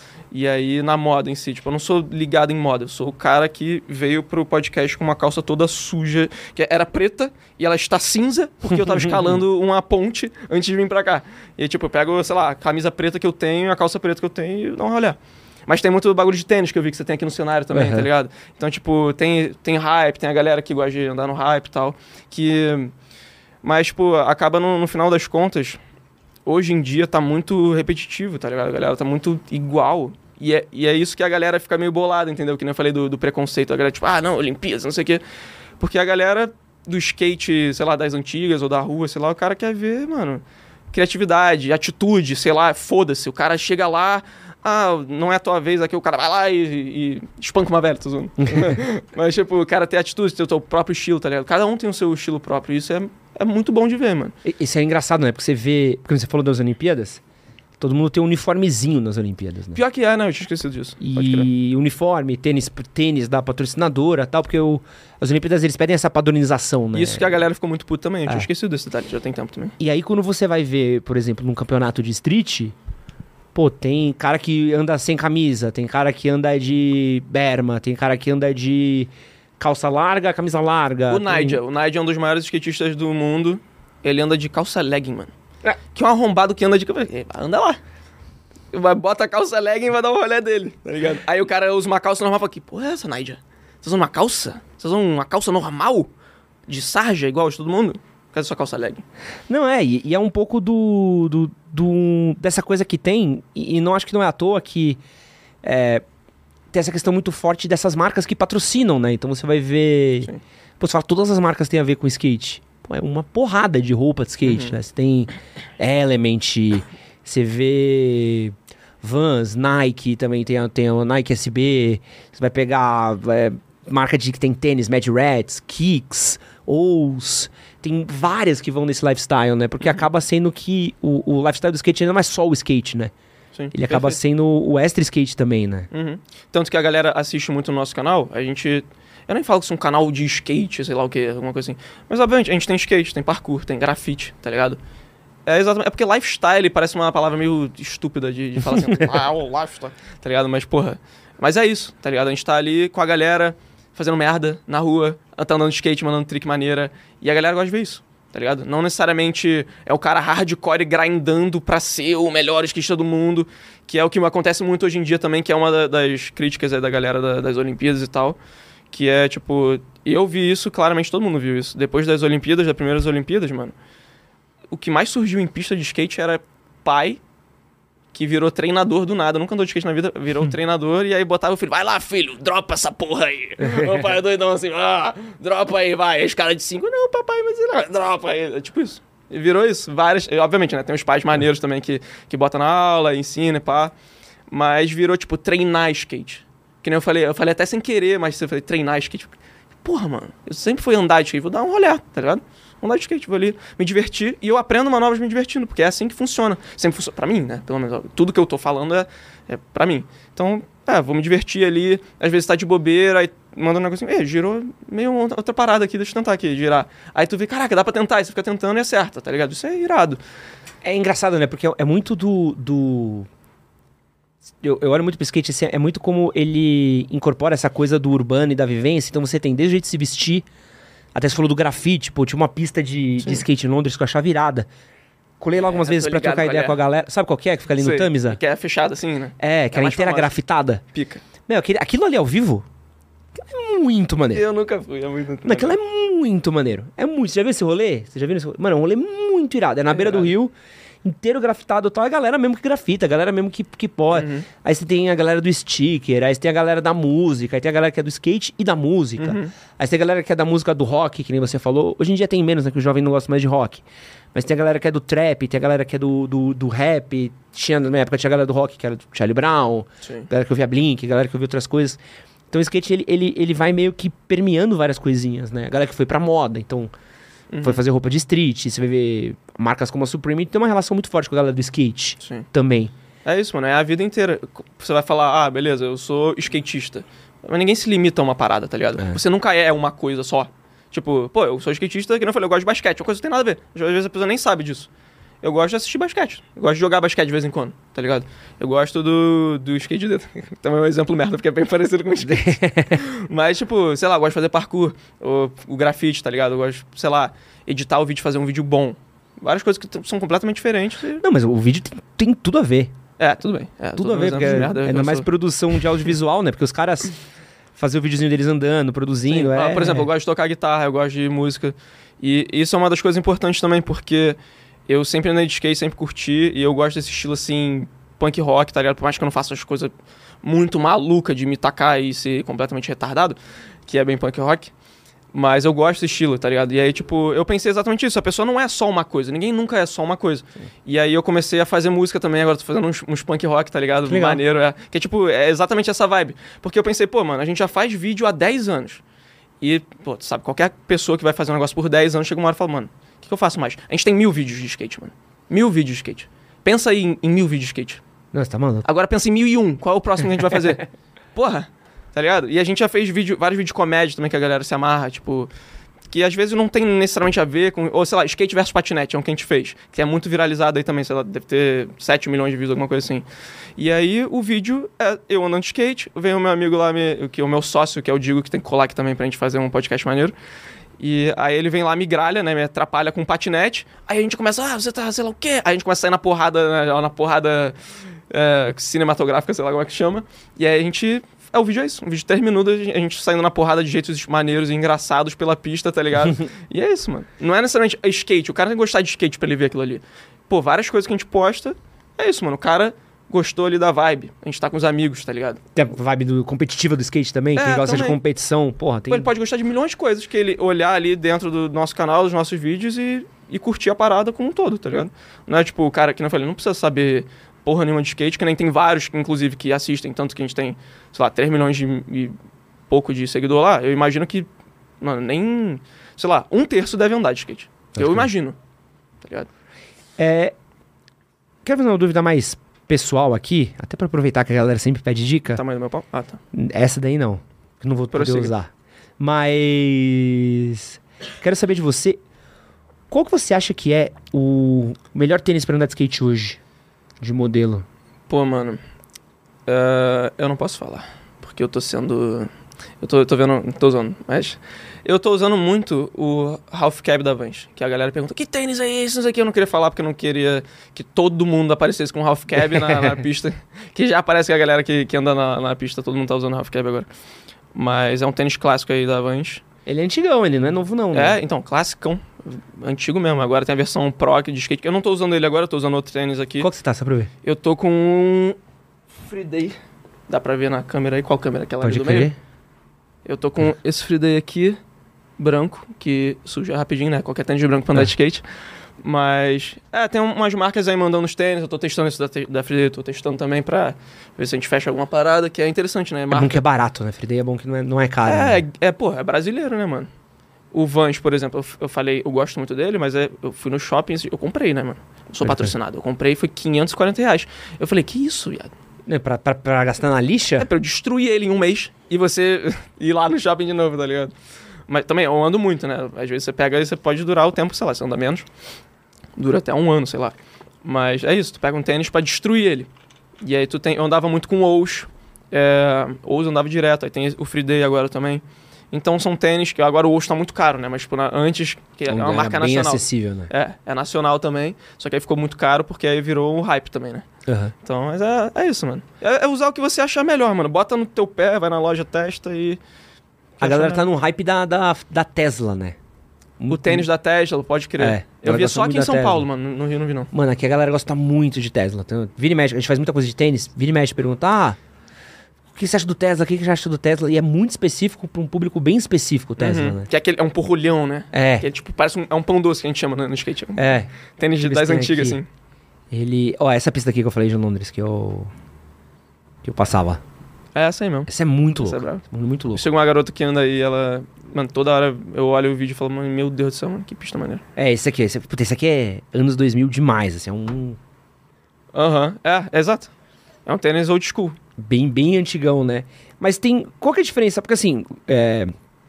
E aí, na moda em si, tipo, eu não sou ligado em moda. Eu sou o cara que veio pro podcast com uma calça toda suja, que era preta, e ela está cinza, porque eu tava escalando uma ponte antes de vir pra cá. E aí, tipo, eu pego, sei lá, a camisa preta que eu tenho, a calça preta que eu tenho e dá uma olhada. Mas tem muito bagulho de tênis que eu vi que você tem aqui no cenário também, uhum. tá ligado? Então, tipo, tem, tem hype, tem a galera que gosta de andar no hype e tal. Que... Mas, tipo, acaba no, no final das contas, hoje em dia tá muito repetitivo, tá ligado? A galera tá muito igual. E é, e é isso que a galera fica meio bolada, entendeu? Que nem eu falei do, do preconceito. A galera, tipo, ah, não, Olimpíadas, não sei o quê. Porque a galera do skate, sei lá, das antigas ou da rua, sei lá, o cara quer ver, mano, criatividade, atitude, sei lá, foda-se. O cara chega lá... Ah, não é a tua vez aqui, o cara vai lá e, e espanca uma velha, tô zoando. Mas, tipo, o cara tem atitude, tem o seu próprio estilo, tá ligado? Cada um tem o seu estilo próprio, e isso é, é muito bom de ver, mano. Isso é engraçado, né? Porque você vê... Porque você falou das Olimpíadas, todo mundo tem um uniformezinho nas Olimpíadas, né? Pior que é, né? Eu tinha esquecido disso. E uniforme, tênis, tênis da patrocinadora e tal, porque o, as Olimpíadas, eles pedem essa padronização, né? Isso que a galera ficou muito puta também, eu é. tinha esquecido desse detalhe, já tem tempo também. E aí, quando você vai ver, por exemplo, num campeonato de street... Pô, tem cara que anda sem camisa, tem cara que anda de berma, tem cara que anda de calça larga, camisa larga. O tem... Nadia, o Nadia é um dos maiores skatistas do mundo. Ele anda de calça legging, mano. É. Que é um arrombado que anda de... Anda lá. Vai, bota a calça legging e vai dar um rolê dele, tá ligado? Aí o cara usa uma calça normal e fala, que porra é essa, Nadia? Você usa uma calça? Você usa uma calça normal? De sarja, igual de todo mundo? Cadê sua calça legging? Não, é, e, e é um pouco do, do, do dessa coisa que tem, e, e não acho que não é à toa que é, tem essa questão muito forte dessas marcas que patrocinam, né? Então você vai ver... Sim. Pô, você fala, todas as marcas têm a ver com skate. Pô, é uma porrada de roupa de skate, uhum. né? Você tem Element, você vê Vans, Nike, também tem a, tem a Nike S B, você vai pegar é, marca de que tem tênis, Mad Rats, Kicks, Ous... Tem várias que vão nesse lifestyle, né? Porque uhum. acaba sendo que o, o lifestyle do skate não é só o skate, né? Sim, ele acaba perfeito. sendo o extra skate também, né? Uhum. Tanto que a galera assiste muito no nosso canal, a gente... Eu nem falo que isso é um canal de skate, sei lá o que, alguma coisa assim. Mas, obviamente, a gente tem skate, tem parkour, tem grafite, tá ligado? É exatamente... É porque lifestyle parece uma palavra meio estúpida de, de falar assim, ah, o lifestyle, tá ligado? Mas, porra... Mas é isso, tá ligado? A gente tá ali com a galera... fazendo merda na rua, tá andando de skate, mandando trick maneira. E a galera gosta de ver isso, tá ligado? Não necessariamente é o cara hardcore grindando pra ser o melhor skatista do mundo, que é o que acontece muito hoje em dia também, que é uma da, das críticas aí da galera da, das Olimpíadas e tal. Que é, tipo... Eu vi isso, claramente todo mundo viu isso. Depois das Olimpíadas, das primeiras Olimpíadas, mano, o que mais surgiu em pista de skate era pai... que virou treinador do nada, nunca andou de skate na vida, virou hum. treinador, e aí botava o filho, vai lá, filho, dropa essa porra aí. O pai é doidão assim, ah, dropa aí, vai. Aí os caras de cinco, não, papai, mas não, dropa aí. É tipo isso. E virou isso. Várias, obviamente, né, tem os pais maneiros também que, que botam na aula, ensina e pá, mas virou, tipo, treinar skate. Que nem eu falei, eu falei até sem querer, mas eu falei, treinar skate. Porra, mano, eu sempre fui andar de skate, vou dar um rolê, tá ligado? Vou andar de skate, vou ali me divertir e eu aprendo manobras me divertindo, porque é assim que funciona. Sempre funciona. Pra mim, né? Pelo menos, tudo que eu tô falando é, é pra mim. Então, é, vou me divertir ali, às vezes tá de bobeira, aí manda um negocinho, ei, girou meio outra parada aqui, deixa eu tentar aqui, girar. Aí tu vê, caraca, dá pra tentar, aí você fica tentando e acerta, tá ligado? Isso é irado. É engraçado, né? Porque é muito do... do... Eu, eu olho muito pro skate, assim, é muito como ele incorpora essa coisa do urbano e da vivência. Então você tem desde o jeito de se vestir, até você falou do grafite, pô, tinha uma pista de, de skate em Londres que eu achava virada. Colei lá algumas É, vezes tô pra ligado trocar ideia qual é. com a galera. Sabe qual que é? Que fica ali no Sei. Tamisa? Que é fechado assim, né? É, que É era mais inteira famosa. grafitada. Pica. Meu, aquele, aquilo ali ao vivo é muito maneiro. Eu nunca fui, é muito... Não, aquilo é muito maneiro. É muito. Você já viu esse rolê? Você já viu esse rolê? Mano, é um rolê muito irado. É na É beira do irado. rio, inteiro grafitado e tal. A galera mesmo que grafita, a galera mesmo que, que pode. Uhum. Aí você tem a galera do sticker, aí você tem a galera da música, aí tem a galera que é do skate e da música. Uhum. Aí você tem a galera que é da música do rock, que nem você falou. Hoje em dia tem menos, né? Que o jovem não gosta mais de rock. Mas tem a galera que é do trap, tem a galera que é do, do, do rap. Tinha, na minha época tinha a galera do rock, que era do Charlie Brown. Sim. A galera que ouvia Blink, a galera que ouvia outras coisas. Então o skate, ele, ele, ele vai meio que permeando várias coisinhas, né? A galera que foi pra moda, então... Uhum. Foi fazer roupa de street, você vai ver marcas como a Supreme, tem uma relação muito forte com a galera do skate Sim. também. É isso, mano, é a vida inteira. Você vai falar, ah, beleza, eu sou skatista. Mas ninguém se limita a uma parada, tá ligado? É. Você nunca é uma coisa só. Tipo, pô, eu sou skatista, que não falei, eu gosto de basquete. Uma coisa que não tem nada a ver. Às vezes a pessoa nem sabe disso. Eu gosto de assistir basquete. Eu gosto de jogar basquete de vez em quando, tá ligado? Eu gosto do, do skate de dedo. Também é um exemplo merda, porque é bem parecido com o skate. Mas, tipo, sei lá, eu gosto de fazer parkour, o, o grafite, tá ligado? Eu gosto, sei lá, editar o vídeo, fazer um vídeo bom. Várias coisas que t- são completamente diferentes. E... Não, mas o vídeo tem, tem tudo a ver. É, tudo bem. É, Tudo tô a ver, dando porque exemplos é, de merda, eu ainda já mais sou- produção de audiovisual, né? Porque os caras faziam o videozinho deles andando, produzindo. Sim. É... Ah, por exemplo, eu gosto de tocar guitarra, eu gosto de música. E isso é uma das coisas importantes também, porque eu sempre andei de skate, sempre curti, e eu gosto desse estilo, assim, punk rock, tá ligado? Por mais que eu não faça as coisas muito malucas de me tacar e ser completamente retardado, que é bem punk rock, mas eu gosto desse estilo, tá ligado? E aí, tipo, eu pensei exatamente isso, a pessoa não é só uma coisa, ninguém nunca é só uma coisa. Sim. E aí eu comecei a fazer música também, agora tô fazendo uns, uns punk rock, tá ligado? Legal. Maneiro, é. Que é, tipo, é exatamente essa vibe. Porque eu pensei, pô, mano, a gente já faz vídeo há dez anos. E, pô, tu sabe, qualquer pessoa que vai fazer um negócio por dez anos, chega uma hora e fala, mano, o que, que eu faço mais? A gente tem mil vídeos de skate, mano. Mil vídeos de skate. Pensa aí em, em mil vídeos de skate. Nossa, tá maluco. Agora pensa em mil e um. Qual é o próximo que a gente vai fazer? Porra, tá ligado? E a gente já fez vídeo, vários vídeos de comédia também que a galera se amarra, tipo... Que às vezes não tem necessariamente a ver com... Ou, sei lá, skate versus patinete, é um que a gente fez. Que é muito viralizado aí também, sei lá, deve ter sete milhões de views, alguma coisa assim. E aí o vídeo é eu andando de skate, vem o meu amigo lá, me, que é o meu sócio, que é o Digo, que tem que colar aqui também pra gente fazer um podcast maneiro. E aí ele vem lá, me gralha, né, me atrapalha com patinete. Aí a gente começa, ah, você tá, sei lá o quê? Aí a gente começa a sair na porrada, na, na porrada é, cinematográfica, sei lá como é que chama. E aí a gente... É, o vídeo é isso. Um vídeo de três minutos, a gente saindo na porrada de jeitos maneiros e engraçados pela pista, tá ligado? E é isso, mano. Não é necessariamente skate. O cara tem que gostar de skate pra ele ver aquilo ali. Pô, várias coisas que a gente posta. É isso, mano. O cara gostou ali da vibe. A gente tá com os amigos, tá ligado? Tem a vibe do, competitiva do skate também, É, quem gosta também. de competição. Porra, tem... Pô, ele pode gostar de milhões de coisas que ele olhar ali dentro do nosso canal, dos nossos vídeos e, e curtir a parada como um todo, tá ligado? Não é tipo o cara que não falei, não precisa saber porra nenhuma de skate, que nem tem vários, inclusive, que assistem, tanto que a gente tem, sei lá, três milhões de, e pouco de seguidor lá. Eu imagino que, mano, nem, sei lá, um terço deve andar de skate. Eu imagino, tá ligado? É... Quero fazer uma dúvida mais pessoal aqui, até pra aproveitar que a galera sempre pede dica. Tamanho do meu pau? Ah, tá. Essa daí não, que não vou poder Prossiga. usar. Mas... Quero saber de você, qual que você acha que é o melhor tênis pra andar de skate hoje? De modelo. Pô, mano, uh, eu não posso falar, porque eu tô sendo... Eu tô, eu tô vendo, não tô usando, mas... Eu tô usando muito o Half Cab da Vans, que a galera pergunta, que tênis é esse? Não sei o que, eu não queria falar porque eu não queria que todo mundo aparecesse com Half Cab na, na pista, que já aparece que a galera que, que anda na, na pista, todo mundo tá usando Half Cab agora. Mas é um tênis clássico aí da Vans. Ele é antigão, ele não é novo não, né? É, então, classicão, antigo mesmo. Agora tem a versão Pro de skate, que eu não tô usando ele agora, eu tô usando outro tênis aqui. Qual que você tá, só pra ver? Eu tô com um Friday, dá pra ver na câmera aí, qual câmera? Aquela ali Pode do meio? crer. Eu tô com esse Friday aqui, branco, que suja rapidinho, né? Qualquer tênis de branco pra andar É. de skate. Mas, é, tem umas marcas aí mandando os tênis, eu tô testando esse da, da Friday, tô testando também pra ver se a gente fecha alguma parada, que é interessante, né? É Marca... bom que é barato, né? Friday é bom que não é, não é caro. né? É, é, pô, é brasileiro, né, mano? O Vans, por exemplo, eu, eu falei, eu gosto muito dele, mas é, eu fui no shopping, eu comprei, né, mano? Não sou patrocinado. Eu comprei e foi quinhentos e quarenta reais. Eu falei, que isso, viado? É pra, pra, pra gastar na lixa? É pra eu destruir ele em um mês e você ir lá no shopping de novo, tá ligado? Mas também, eu ando muito, né? Às vezes você pega e você pode durar o tempo, sei lá, você anda menos. Dura até um ano, sei lá. Mas é isso, tu pega um tênis pra destruir ele. E aí tu tem... Eu andava muito com o Ous. É, Ous andava direto. Aí tem o Free Day agora também. Então são tênis que... Agora o Ous tá muito caro, né? Mas tipo, na, antes, que é uma marca bem nacional. acessível, né? É, é nacional também. Só que aí ficou muito caro porque aí virou um hype também, né? Uhum. Então, mas é, é isso, mano. É, é usar o que você achar melhor, mano. Bota no teu pé, vai na loja, testa e... A galera tá no hype da, da, da Tesla, né? O tênis da Tesla, pode crer. É, eu ela vi gosta só aqui muito em da São Tesla. Paulo, mano. No Rio não vi, não. Mano, aqui a galera gosta muito de Tesla. Então, vira e mexe, a gente faz muita coisa de tênis, vira e mexe, pergunta, ah, o que você acha do Tesla? O que você acha do Tesla? E é muito específico pra um público bem específico o Tesla, Uhum. né? Que é, aquele, é um porrolhão, né? É. Que é tipo, parece um, é um pão doce que a gente chama no, no skate. É. Tênis de, Deixa eu ver das se tem antigas, aqui. assim. Ele... Ó, essa pista aqui que eu falei de Londres, que eu... Que eu passava. É essa aí mesmo. Essa é muito Essa é louca. brava. Muito louco. Chega uma garota que anda aí, ela... Mano, toda hora eu olho o vídeo e falo, mano, meu Deus do céu, mano, que pista maneira. É, esse aqui. Esse, puta, esse aqui é anos dois mil demais, assim. É um... Aham, uhum. é, é exato. É um tênis old school. Bem, bem antigão, né? Mas tem... Qual que é a diferença? Porque assim, é...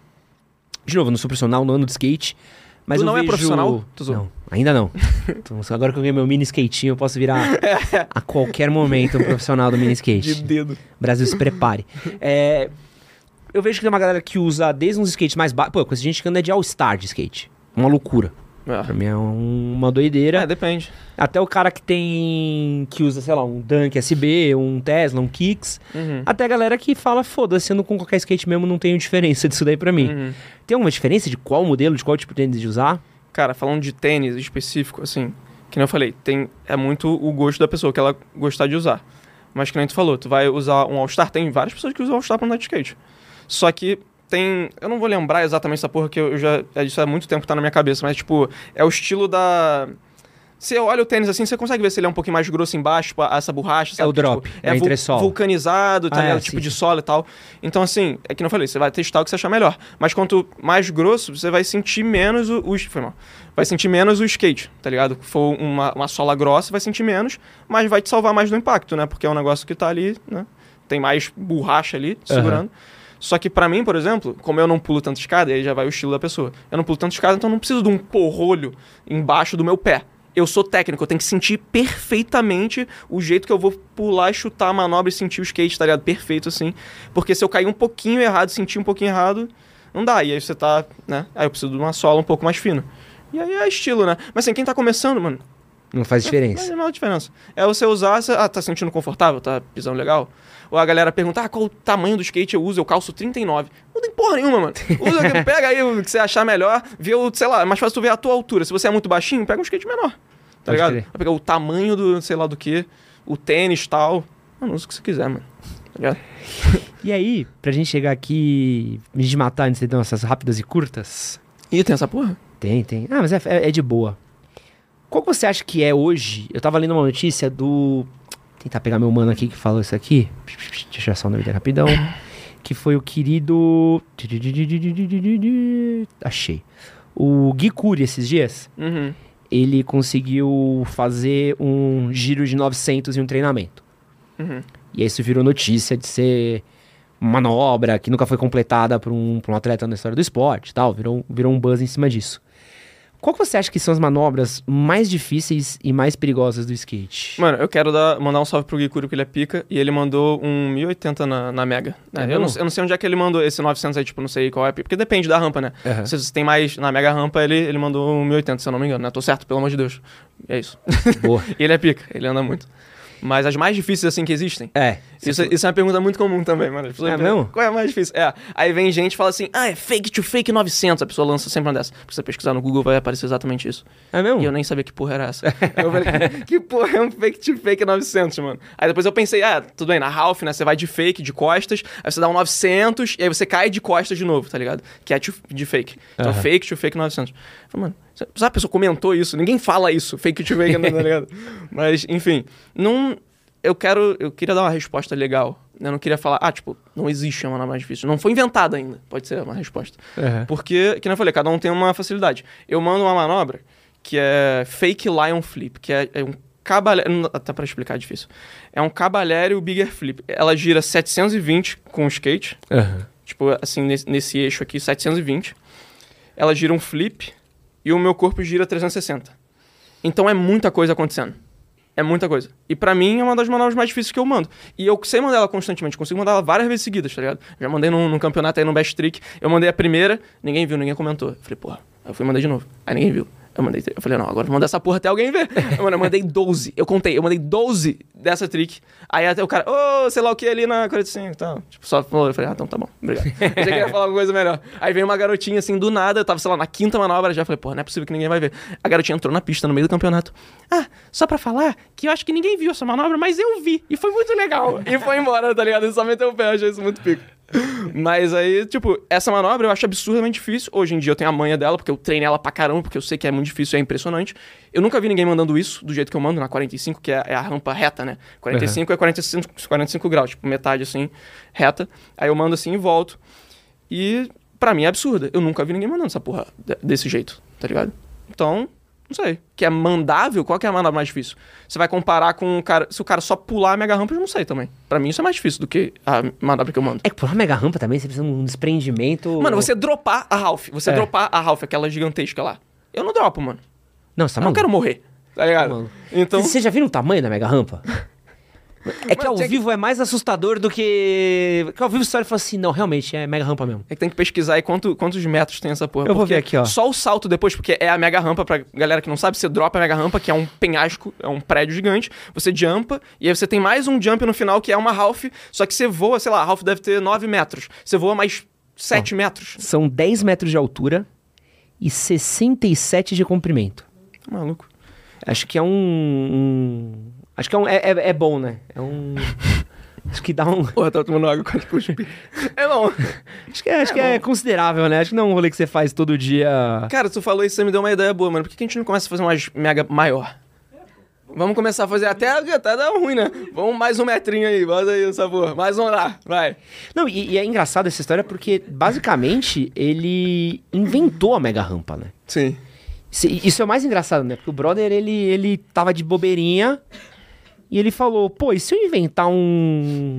De novo, eu não sou profissional, não ando de skate, mas Tu eu não é vejo... profissional? Tu zoou. Não, ainda não. Então, agora que eu ganhei meu mini skatinho, eu posso virar a qualquer momento um profissional do mini skate. De dedo. Brasil, se prepare. É... Eu vejo que tem uma galera que usa desde uns skates mais baixos... Pô, com essa gente que anda de all-star de skate. Uma loucura. É. Pra mim é um- uma doideira. É, depende. Até o cara que tem... Que usa, sei lá, um Dunk S B, um Tesla, um Kicks. Uhum. Até a galera que fala, foda-se, ando com qualquer skate mesmo, não tenho diferença disso daí pra mim. Uhum. Tem alguma diferença de qual modelo, de qual tipo de tênis de usar? Cara, falando de tênis específico, assim, que nem eu falei, tem, é muito o gosto da pessoa, que ela gostar de usar. Mas que nem tu falou, tu vai usar um All-Star, tem várias pessoas que usam All-Star pra andar de skate. Só que tem... Eu não vou lembrar exatamente essa porra, que eu já... É isso há muito tempo que tá na minha cabeça, mas, tipo, é o estilo da... Você olha o tênis assim, você consegue ver se ele é um pouquinho mais grosso embaixo, tipo, essa borracha, sabe? É o drop, Tipo, é o vul- entressola. vulcanizado, tá Ah, ligado? é, Tipo sim, de sim. sola e tal. Então, assim, é que não falei, você vai testar o que você achar melhor. Mas quanto mais grosso, você vai sentir menos o... o foi mal. Vai sentir menos o skate, tá ligado? Se for uma, uma sola grossa, vai sentir menos, mas vai te salvar mais do impacto, né? Porque é um negócio que tá ali, né? Tem mais borracha ali, segurando. Só que pra mim, por exemplo, como eu não pulo tanto escada, aí já vai o estilo da pessoa. Eu não pulo tanto escada, então eu não preciso de um porrolho embaixo do meu pé. Eu sou técnico, eu tenho que sentir perfeitamente o jeito que eu vou pular e chutar a manobra e sentir o skate, tá ligado? Perfeito, assim. Porque se eu cair um pouquinho errado, sentir um pouquinho errado, não dá. E aí você tá, né? Aí eu preciso de uma sola um pouco mais fina. E aí é estilo, né? Mas assim, quem tá começando, mano... Não faz Não diferença. é a menor diferença. É você usar, você, ah, tá sentindo confortável, tá pisando legal? Ou a galera pergunta, ah, qual o tamanho do skate eu uso? Eu calço trinta e nove. Não tem porra nenhuma, mano. Usa, pega aí o que você achar melhor, vê o, sei lá, é mais fácil tu ver a tua altura. Se você é muito baixinho, pega um skate menor. Tá Pode ligado? crer. Vai pegar o tamanho do, sei lá do que, o tênis e tal. Mano, usa o que você quiser, mano. Tá ligado? E aí, pra gente chegar aqui, me de matar antes de dar essas rápidas e curtas... Ih, tem essa porra? Tem, tem. Ah, mas é, é, é de boa. Qual que você acha que é hoje? Eu tava lendo uma notícia do... Vou tentar pegar meu mano aqui que falou isso aqui. Deixa eu achar só o nome dele rapidão. Que foi o querido... Achei. O Gui Curi, esses dias, Uhum. ele conseguiu fazer um giro de novecentos em um treinamento. Uhum. E aí isso virou notícia de ser uma manobra que nunca foi completada por um, por um atleta na história do esporte e tal. Virou, virou um buzz em cima disso. Qual que você acha que são as manobras mais difíceis e mais perigosas do skate? Mano, eu quero dar, mandar um salve pro Gui Curi, porque ele é pica, e ele mandou um mil e oitenta na, na Mega. É eu, mesmo? não, eu não sei onde é que ele mandou esse novecentos aí, tipo, não sei qual é, porque depende da rampa, né? Uhum. Se você tem mais na Mega rampa, ele, ele mandou um mil e oitenta, se eu não me engano, né? Tô certo, pelo amor de Deus. É isso. Boa. E ele é pica, ele anda muito. Mas as mais difíceis, assim, que existem... É. Isso, isso é uma pergunta muito comum também, mano. As pessoas É perguntam, mesmo? qual é a mais difícil? É. Aí vem gente e fala assim, ah, é fake to fake novecentos. A pessoa lança sempre uma dessa. Se você pesquisar no Google, vai aparecer exatamente isso. É mesmo? E eu nem sabia que porra era essa. Eu falei, que porra é um fake to fake novecentos, mano? Aí depois eu pensei, ah, tudo bem, na Half, né? Você vai de fake, de costas, aí você dá um novecentos, e aí você cai de costas de novo, tá ligado? Que é to- de fake. Então, Aham. fake to fake novecentos. Eu falei, mano, sabe a pessoa comentou isso? Ninguém fala isso, fake to fake, tá ligado? Mas, enfim, não... Eu quero, eu queria dar uma resposta legal, Eu não queria falar, ah, tipo, não existe uma manobra mais difícil. Não foi inventada ainda, pode ser uma resposta. Uhum. Porque, que nem eu falei, cada um tem uma facilidade. Eu mando uma manobra que é fake lion flip, que é, é um cabalério... Até pra explicar é difícil. É um cabalério bigger flip. Ela gira setecentos e vinte com o skate. Uhum. Tipo, assim, nesse, nesse eixo aqui, setecentos e vinte. Ela gira um flip e o meu corpo gira trezentos e sessenta. Então é muita coisa acontecendo. É muita coisa. E pra mim é uma das manobras mais difíceis que eu mando. E eu sei mandar ela constantemente. Consigo mandar ela várias vezes seguidas, tá ligado? Já mandei num, num campeonato aí no Best Trick. Eu mandei a primeira, ninguém viu, ninguém comentou. Eu falei, porra. Aí eu fui e mandei de novo. Aí ninguém viu. Eu mandei, eu falei, não, agora vou mandar essa porra até alguém ver. Mano, eu mandei doze. Eu contei, eu mandei doze dessa trick. Aí até o cara, ô, oh, sei lá o que ali na quarenta e cinco e tal. Tipo, só falou, eu falei, ah, então tá bom, obrigado. Eu já queria falar alguma coisa melhor. Aí veio uma garotinha assim, do nada, eu tava, sei lá, na quinta manobra, já falei, porra, não é possível que ninguém vai ver. A garotinha entrou na pista no meio do campeonato. Ah, só pra falar que eu acho que ninguém viu essa manobra, mas eu vi. E foi muito legal. E foi embora, tá ligado? Ele só meteu o pé, eu achei isso muito pico. Mas aí, tipo, essa manobra eu acho absurdamente difícil. Hoje em dia eu tenho a manha dela, porque eu treino ela pra caramba, porque eu sei que é muito difícil e é impressionante. Eu nunca vi ninguém mandando isso do jeito que eu mando, na quarenta e cinco, que é, é a rampa reta, né? quarenta e cinco uhum. é quarenta e cinco, quarenta e cinco graus, tipo, metade assim, reta. Aí eu mando assim e volto. E pra mim é absurda. Eu nunca vi ninguém mandando essa porra desse jeito, tá ligado? Então, não sei. Que é mandável? Qual que é a manobra mais difícil? Você vai comparar com o cara... Se o cara só pular a mega rampa, eu não sei também. Pra mim isso é mais difícil do que a manobra que eu mando. É que pular a mega rampa também, você precisa de um desprendimento... Mano, você dropar a Ralph. Você é. dropar a Ralph, aquela gigantesca lá. Eu não dropo, mano. Não, você tá eu maluco. não quero morrer. Tá ligado? Tá então... Você já viu o tamanho da mega rampa? É que mano, ao vivo que... é mais assustador do que... Porque ao vivo você olha e fala assim, não, realmente, é mega rampa mesmo. É que tem que pesquisar aí quanto, quantos metros tem essa porra. Eu vou ver aqui, ó. Só o salto depois, porque é a mega rampa, pra galera que não sabe, você dropa a mega rampa, que é um penhasco, é um prédio gigante, você jumpa, e aí você tem mais um jump no final, que é uma Ralph, só que você voa, sei lá, a Ralph deve ter nove metros. Você voa mais sete ó, metros. São dez metros de altura e sessenta e sete de comprimento. Tá maluco. Acho que é um... um... Acho que é, um, é, é, é bom, né? É um... Acho que dá um... Porra, tá tomando água quase cuspi. É bom. Acho que, é, acho é, que é considerável, né? Acho que não é um rolê que você faz todo dia... Cara, tu falou isso, você me deu uma ideia boa, mano. Por que a gente não começa a fazer umas mega maior? Vamos começar a fazer até... Até dar ruim, né? Vamos mais um metrinho aí. Bota aí essa porra. Mais um lá. Vai. Não, e, e é engraçado essa história porque, basicamente, ele inventou a mega rampa, né? Sim. Isso é o mais engraçado, né? Porque o brother, ele, ele tava de bobeirinha... E ele falou, pô, e se eu inventar um,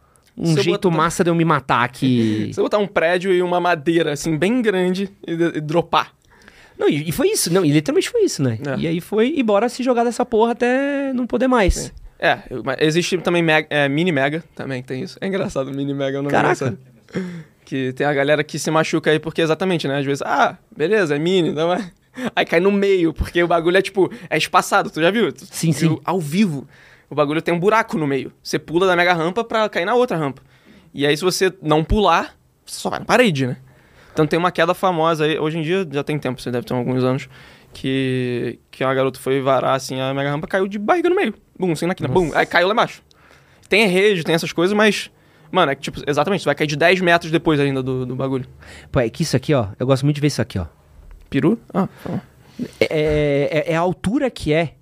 um jeito botar... massa de eu me matar aqui? Se eu botar um prédio e uma madeira, assim, bem grande e, e dropar. Não, e, e foi isso, não, e literalmente foi isso, né? É. E aí foi, e bora se jogar dessa porra até não poder mais. É, é existe também mega, é, mini mega, também tem isso. É engraçado, mini mega é um nome engraçado. Que tem a galera que se machuca aí porque exatamente, né? Às vezes, ah, beleza, é mini, não é? Aí cai no meio, porque o bagulho é tipo, é espaçado, tu já viu? Tu sim, viu sim. Ao vivo. O bagulho tem um buraco no meio. Você pula da mega rampa pra cair na outra rampa. E aí, se você não pular, você só vai na parede, né? Então tem uma queda famosa aí. Hoje em dia, já tem tempo, você deve ter alguns anos, que, que uma garota foi varar, assim, a mega rampa, caiu de barriga no meio. Bum, assim na quina, bum. Aí caiu lá embaixo. Tem rede, tem essas coisas, mas... Mano, é que tipo, exatamente, você vai cair de dez metros depois ainda do, do bagulho. Pô, é que isso aqui, ó, eu gosto muito de ver isso aqui, ó. Peru? Ah, tá. É, é, é a altura que é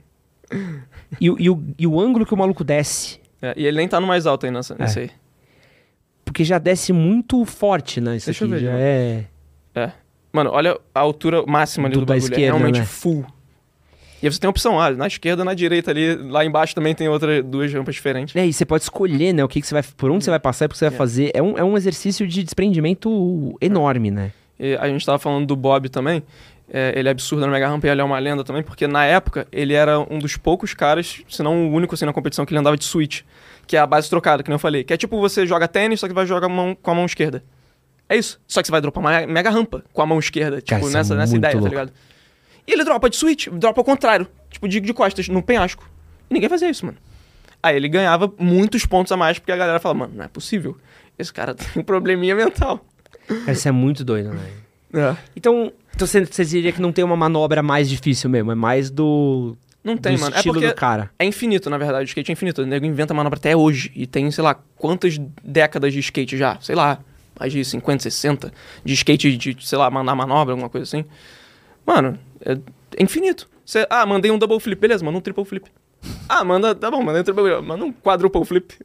e, e, o, e o ângulo que o maluco desce. É, e ele nem tá no mais alto aí nessa, nesse é. aí. Porque já desce muito forte, né? Isso Deixa aqui eu ver, já mano. é... É. Mano, olha a altura máxima ali do, do bagulho. Esquerda, é realmente né? full. E aí você tem a opção, ah, na esquerda, na direita ali, lá embaixo também tem outras duas rampas diferentes. É, e você pode escolher, né, o que, que você vai... Por onde você vai passar e o que você vai é. fazer. É um, é um exercício de desprendimento enorme, é. né? E a gente tava falando do Bob também. É, ele é absurdo na mega rampa e ele é uma lenda também, porque na época ele era um dos poucos caras, se não o único assim na competição, que ele andava de switch, que é a base trocada, que nem eu falei. Que é tipo você joga tênis, só que vai jogar mão, com a mão esquerda. É isso. Só que você vai dropar uma mega rampa com a mão esquerda, tipo, Cara, nessa, é nessa ideia, louco. tá ligado? E ele dropa de switch, dropa ao contrário, tipo de, de costas, no penhasco. E ninguém fazia isso, mano. Aí ele ganhava muitos pontos a mais, porque a galera fala, mano, não é possível. Esse cara tem um probleminha mental. Cara, isso é muito doido, né? É. Então, então você, você diria que não tem uma manobra mais difícil mesmo, é mais do... Não tem, do mano. estilo é porque do cara. É infinito, na verdade. O skate é infinito. O nego inventa manobra até hoje. E tem, sei lá, quantas décadas de skate já? Sei lá, mais de cinquenta, sessenta. De skate de, sei lá, mandar manobra, alguma coisa assim. Mano, é, é infinito. Você, ah, mandei um double flip. Beleza, manda um triple flip. Ah, manda... Tá bom, mandei um triple flip. Manda um quadruple flip.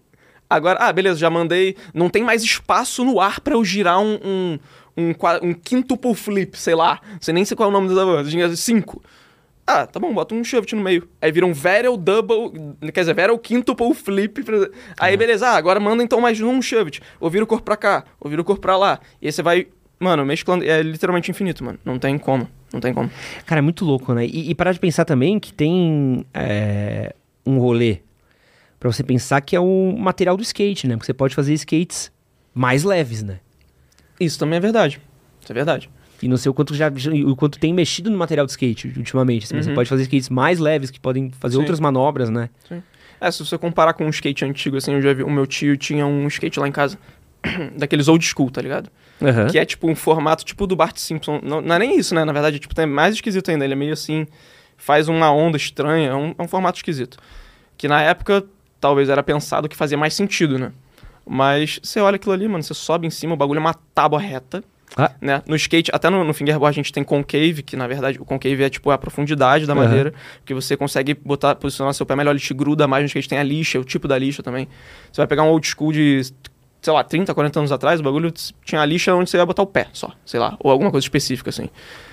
Agora, ah, beleza, já mandei... Não tem mais espaço no ar pra eu girar um... um Um, um quintuple flip, sei lá. Não sei nem sei qual é o nome da cinco. Ah, tá bom, bota um shift no meio. Aí vira um varial double, quer dizer, varial quintuple flip. Pra... Aí é. beleza, ah, agora manda então mais um shift. Ou vira o corpo pra cá, ou vira o corpo pra lá. E aí você vai, mano, mesclando. É literalmente infinito, mano. Não tem como, não tem como. Cara, é muito louco, né? E, e parar de pensar também que tem é, um rolê pra você pensar que é o material do skate, né? Porque você pode fazer skates mais leves, né? Isso também é verdade. Isso é verdade. E não sei o quanto já o quanto tem mexido no material de skate ultimamente. Assim, uhum. Você pode fazer skates mais leves que podem fazer Sim. outras manobras, né? Sim. É, se você comparar com um skate antigo, assim, eu já vi, o meu tio tinha um skate lá em casa, daqueles old school, tá ligado? Uhum. Que é tipo um formato tipo do Bart Simpson. Não, não é nem isso, né? Na verdade, tipo, é mais esquisito ainda. Ele é meio assim, faz uma onda estranha, é um, é um formato esquisito. Que na época, talvez era pensado que fazia mais sentido, né? Mas você olha aquilo ali, mano, você sobe em cima, o bagulho é uma tábua reta, ah. né? No skate, até no, no fingerboard a gente tem concave, que na verdade o concave é tipo a profundidade da uhum. madeira, que você consegue botar, posicionar seu pé melhor, ele te gruda mais. No skate tem a lixa, o tipo da lixa também. Você vai pegar um old school de, sei lá, trinta, quarenta anos atrás, o bagulho tinha a lixa onde você ia botar o pé só, sei lá, ou alguma coisa específica assim.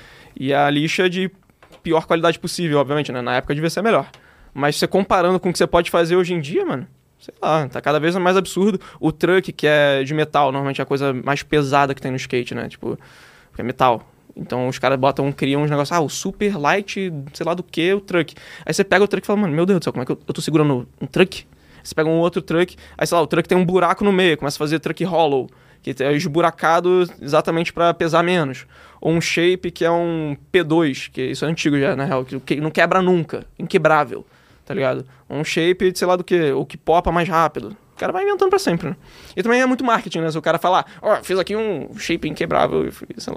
E a lixa de pior qualidade possível, obviamente, né? Na época devia ser melhor. Mas você comparando com o que você pode fazer hoje em dia, mano, sei lá, tá cada vez mais absurdo. O truck, que é de metal, normalmente é a coisa mais pesada que tem no skate, né? Tipo, porque é metal. Então os caras botam, criam uns negócios, ah, o super light, sei lá do que, o truck. Aí você pega o truck e fala, mano, meu Deus do céu, como é que eu, eu tô segurando um truck? Você pega um outro truck, aí sei lá, o truck tem um buraco no meio, começa a fazer truck hollow, que é esburacado exatamente pra pesar menos. Ou um shape, que é um P dois, que isso é antigo já, na real, que não quebra nunca, inquebrável. Tá ligado? Um shape de sei lá do que, ou que popa mais rápido. O cara vai inventando pra sempre, né? E também é muito marketing, né? Se o cara falar, ó, oh, fiz aqui um shape inquebrável, sei lá.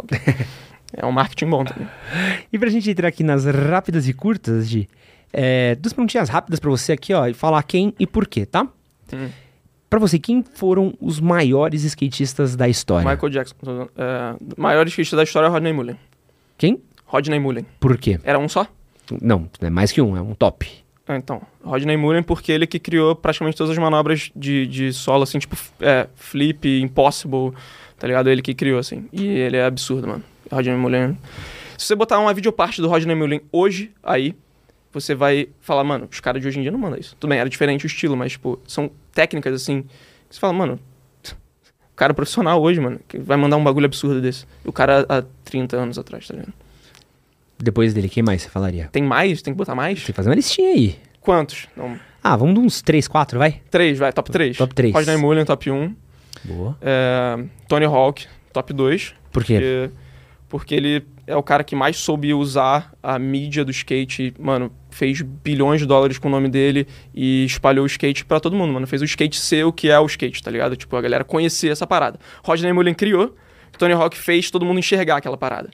É um marketing bom também. E pra gente entrar aqui nas rápidas e curtas, Gi, é, duas perguntinhas rápidas pra você aqui, ó, e falar quem e por quê, tá? Hum. Pra você, quem foram os maiores skatistas da história? Michael Jackson. É, maior skatista da história é Rodney Mullen. Quem? Rodney Mullen. Por quê? Era um só? Não, é mais que um, é um top. Então, Rodney Mullen, porque ele que criou praticamente todas as manobras de, de solo, assim, tipo, é, flip, impossible, tá ligado? Ele que criou, assim. E ele é absurdo, mano. Rodney Mullen... Se você botar uma videoparte do Rodney Mullen hoje, aí, você vai falar, mano, os caras de hoje em dia não mandam isso. Tudo bem, era diferente o estilo, mas, tipo, são técnicas, assim, que você fala, mano, o cara profissional hoje, mano, que vai mandar um bagulho absurdo desse. E o cara há trinta anos atrás, tá ligado? Depois dele, quem mais você falaria? Tem mais? Tem que botar mais? Tem que fazer uma listinha aí. Quantos? Não. Ah, vamos de uns três, quatro, vai? três, vai. Top três. Top três. Rodney Mullen, top um. Boa. É, Tony Hawk, top dois. Por quê? Porque, porque ele é o cara que mais soube usar a mídia do skate. Mano, fez bilhões de dólares com o nome dele e espalhou o skate pra todo mundo, mano. Fez o skate ser o que é o skate, tá ligado? Tipo, a galera conhecer essa parada. Rodney Mullen criou, Tony Hawk fez todo mundo enxergar aquela parada.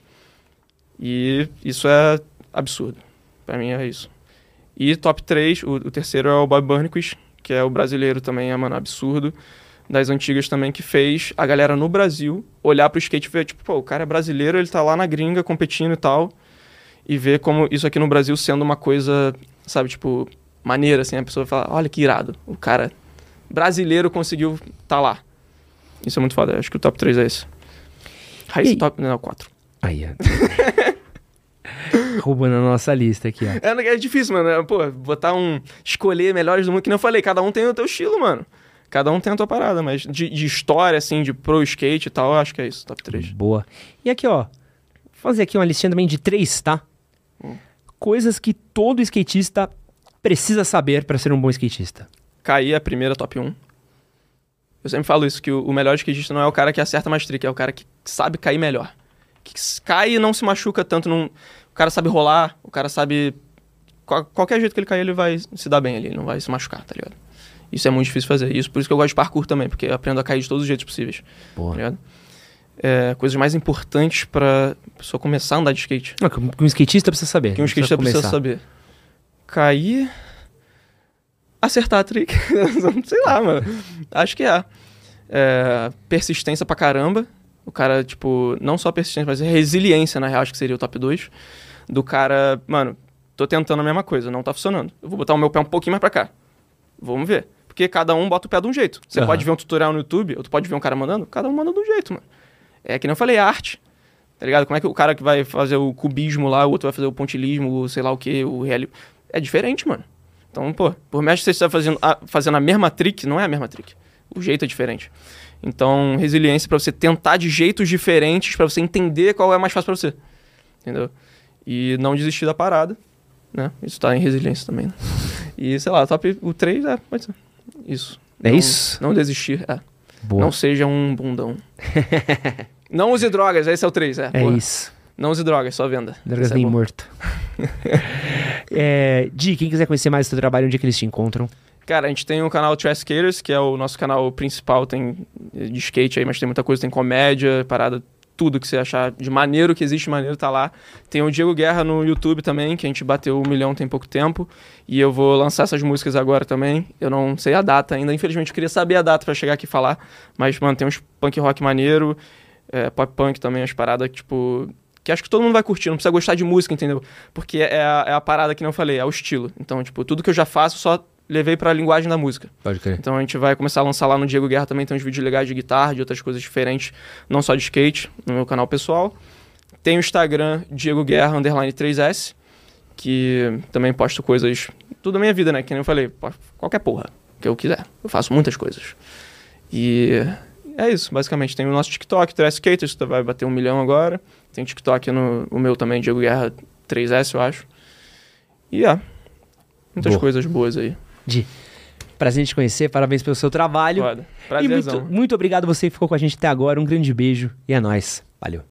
E isso é absurdo. Pra mim é isso. E top três, o, o terceiro é o Bob Burnquist, que é o brasileiro também, é, mano, absurdo. Das antigas também, que fez a galera no Brasil olhar pro skate e ver, tipo, pô, o cara é brasileiro, ele tá lá na gringa competindo e tal. E ver como isso aqui no Brasil sendo uma coisa, sabe, tipo, maneira, assim. A pessoa fala, olha que irado, o cara brasileiro conseguiu tá lá. Isso é muito foda, acho que o top três é esse. Raiz top, não, quatro. Aí, ó. Roubando a nossa lista aqui, ó. É, é difícil, mano. Pô, botar um... Escolher melhores do mundo, que nem eu falei. Cada um tem o teu estilo, mano. Cada um tem a tua parada, mas de, de história, assim, de pro skate e tal, eu acho que é isso, top três. Boa. E aqui, ó. Vou fazer aqui uma listinha também de três, tá? Hum. Coisas que todo skatista precisa saber pra ser um bom skatista. Cair é a primeira, top um. Eu sempre falo isso, que o, o melhor skatista não é o cara que acerta mais trick, é o cara que sabe cair melhor. Que cai e não se machuca tanto. Num... O cara sabe rolar, o cara sabe... Qual, qualquer jeito que ele cair, ele vai se dar bem ali, ele não vai se machucar, tá ligado? Isso é muito difícil fazer. Isso, por isso que eu gosto de parkour também, porque eu aprendo a cair de todos os jeitos possíveis. Boa. Tá ligado? É, coisas mais importantes pra pessoa começar a andar de skate. Não, que um skatista precisa saber. Que um skatista precisa, precisa saber. Cair... Acertar a trick. Sei lá, mano. Acho que é. é. Persistência pra caramba. O cara, tipo, não só persistência, mas resiliência, na real, acho que seria o top dois. Do cara, mano, tô tentando a mesma coisa, não tá funcionando. Eu vou botar o meu pé um pouquinho mais pra cá. Vamos ver. porque cada um bota o pé de um jeito. Você Aham. pode ver um tutorial no YouTube, ou tu pode ver um cara mandando, cada um manda de um jeito, mano. É que nem eu falei, é arte. Tá ligado? Como é que o cara que vai fazer o cubismo lá, o outro vai fazer o pontilismo, o sei lá o que, o realismo. É diferente, mano. Então, pô, por mais que você esteja fazendo a, fazendo a mesma trick, não é a mesma trick. O jeito é diferente. Então, resiliência pra você tentar de jeitos diferentes, pra você entender qual é mais fácil pra você. Entendeu? E não desistir da parada, né? Isso tá em resiliência também, né? E, sei lá, top, o três é, pode ser. Isso. É Não- isso? Não desistir, é. Boa. Não seja um bundão. Não use drogas, esse é o três, é. É porra. isso. Não use drogas, só venda. Drogas Esse é nem bom. morto. é, Di, quem quiser conhecer mais do seu trabalho, onde é que eles te encontram? Cara, a gente tem o canal Trash Skaters, que é o nosso canal principal, tem de skate aí, mas tem muita coisa, tem comédia, parada, tudo que você achar de maneiro, que existe maneiro, tá lá. Tem o Diego Guerra no YouTube também, que a gente bateu um milhão tem pouco tempo, e eu vou lançar essas músicas agora também. Eu não sei a data ainda, infelizmente eu queria saber a data pra chegar aqui e falar, mas, mano, tem uns punk rock maneiro, é, pop punk também, as paradas que, tipo... que acho que todo mundo vai curtir, não precisa gostar de música, entendeu? Porque é a, é a parada que nem eu falei, é o estilo. Então, tipo, tudo que eu já faço, só levei pra linguagem da música. Pode crer. Então a gente vai começar a lançar lá no Diego Guerra também, tem uns vídeos legais de guitarra, de outras coisas diferentes, não só de skate, no meu canal pessoal. Tem o Instagram, Diego Guerra, underline três S, que também posto coisas, tudo da minha vida, né? Que nem eu falei, pô, qualquer porra que eu quiser. Eu faço muitas coisas. E é isso, basicamente. Tem o nosso TikTok, Trash Skaters, que vai bater um milhão agora. Tem o TikTok no o meu também, Diego Guerra três S, eu acho. E é, muitas Boa. coisas boas aí. Di, prazer em te conhecer, parabéns pelo seu trabalho. Foda. E muito, Prazerzão. muito obrigado você que ficou com a gente até agora. Um grande beijo e é nóis. Valeu.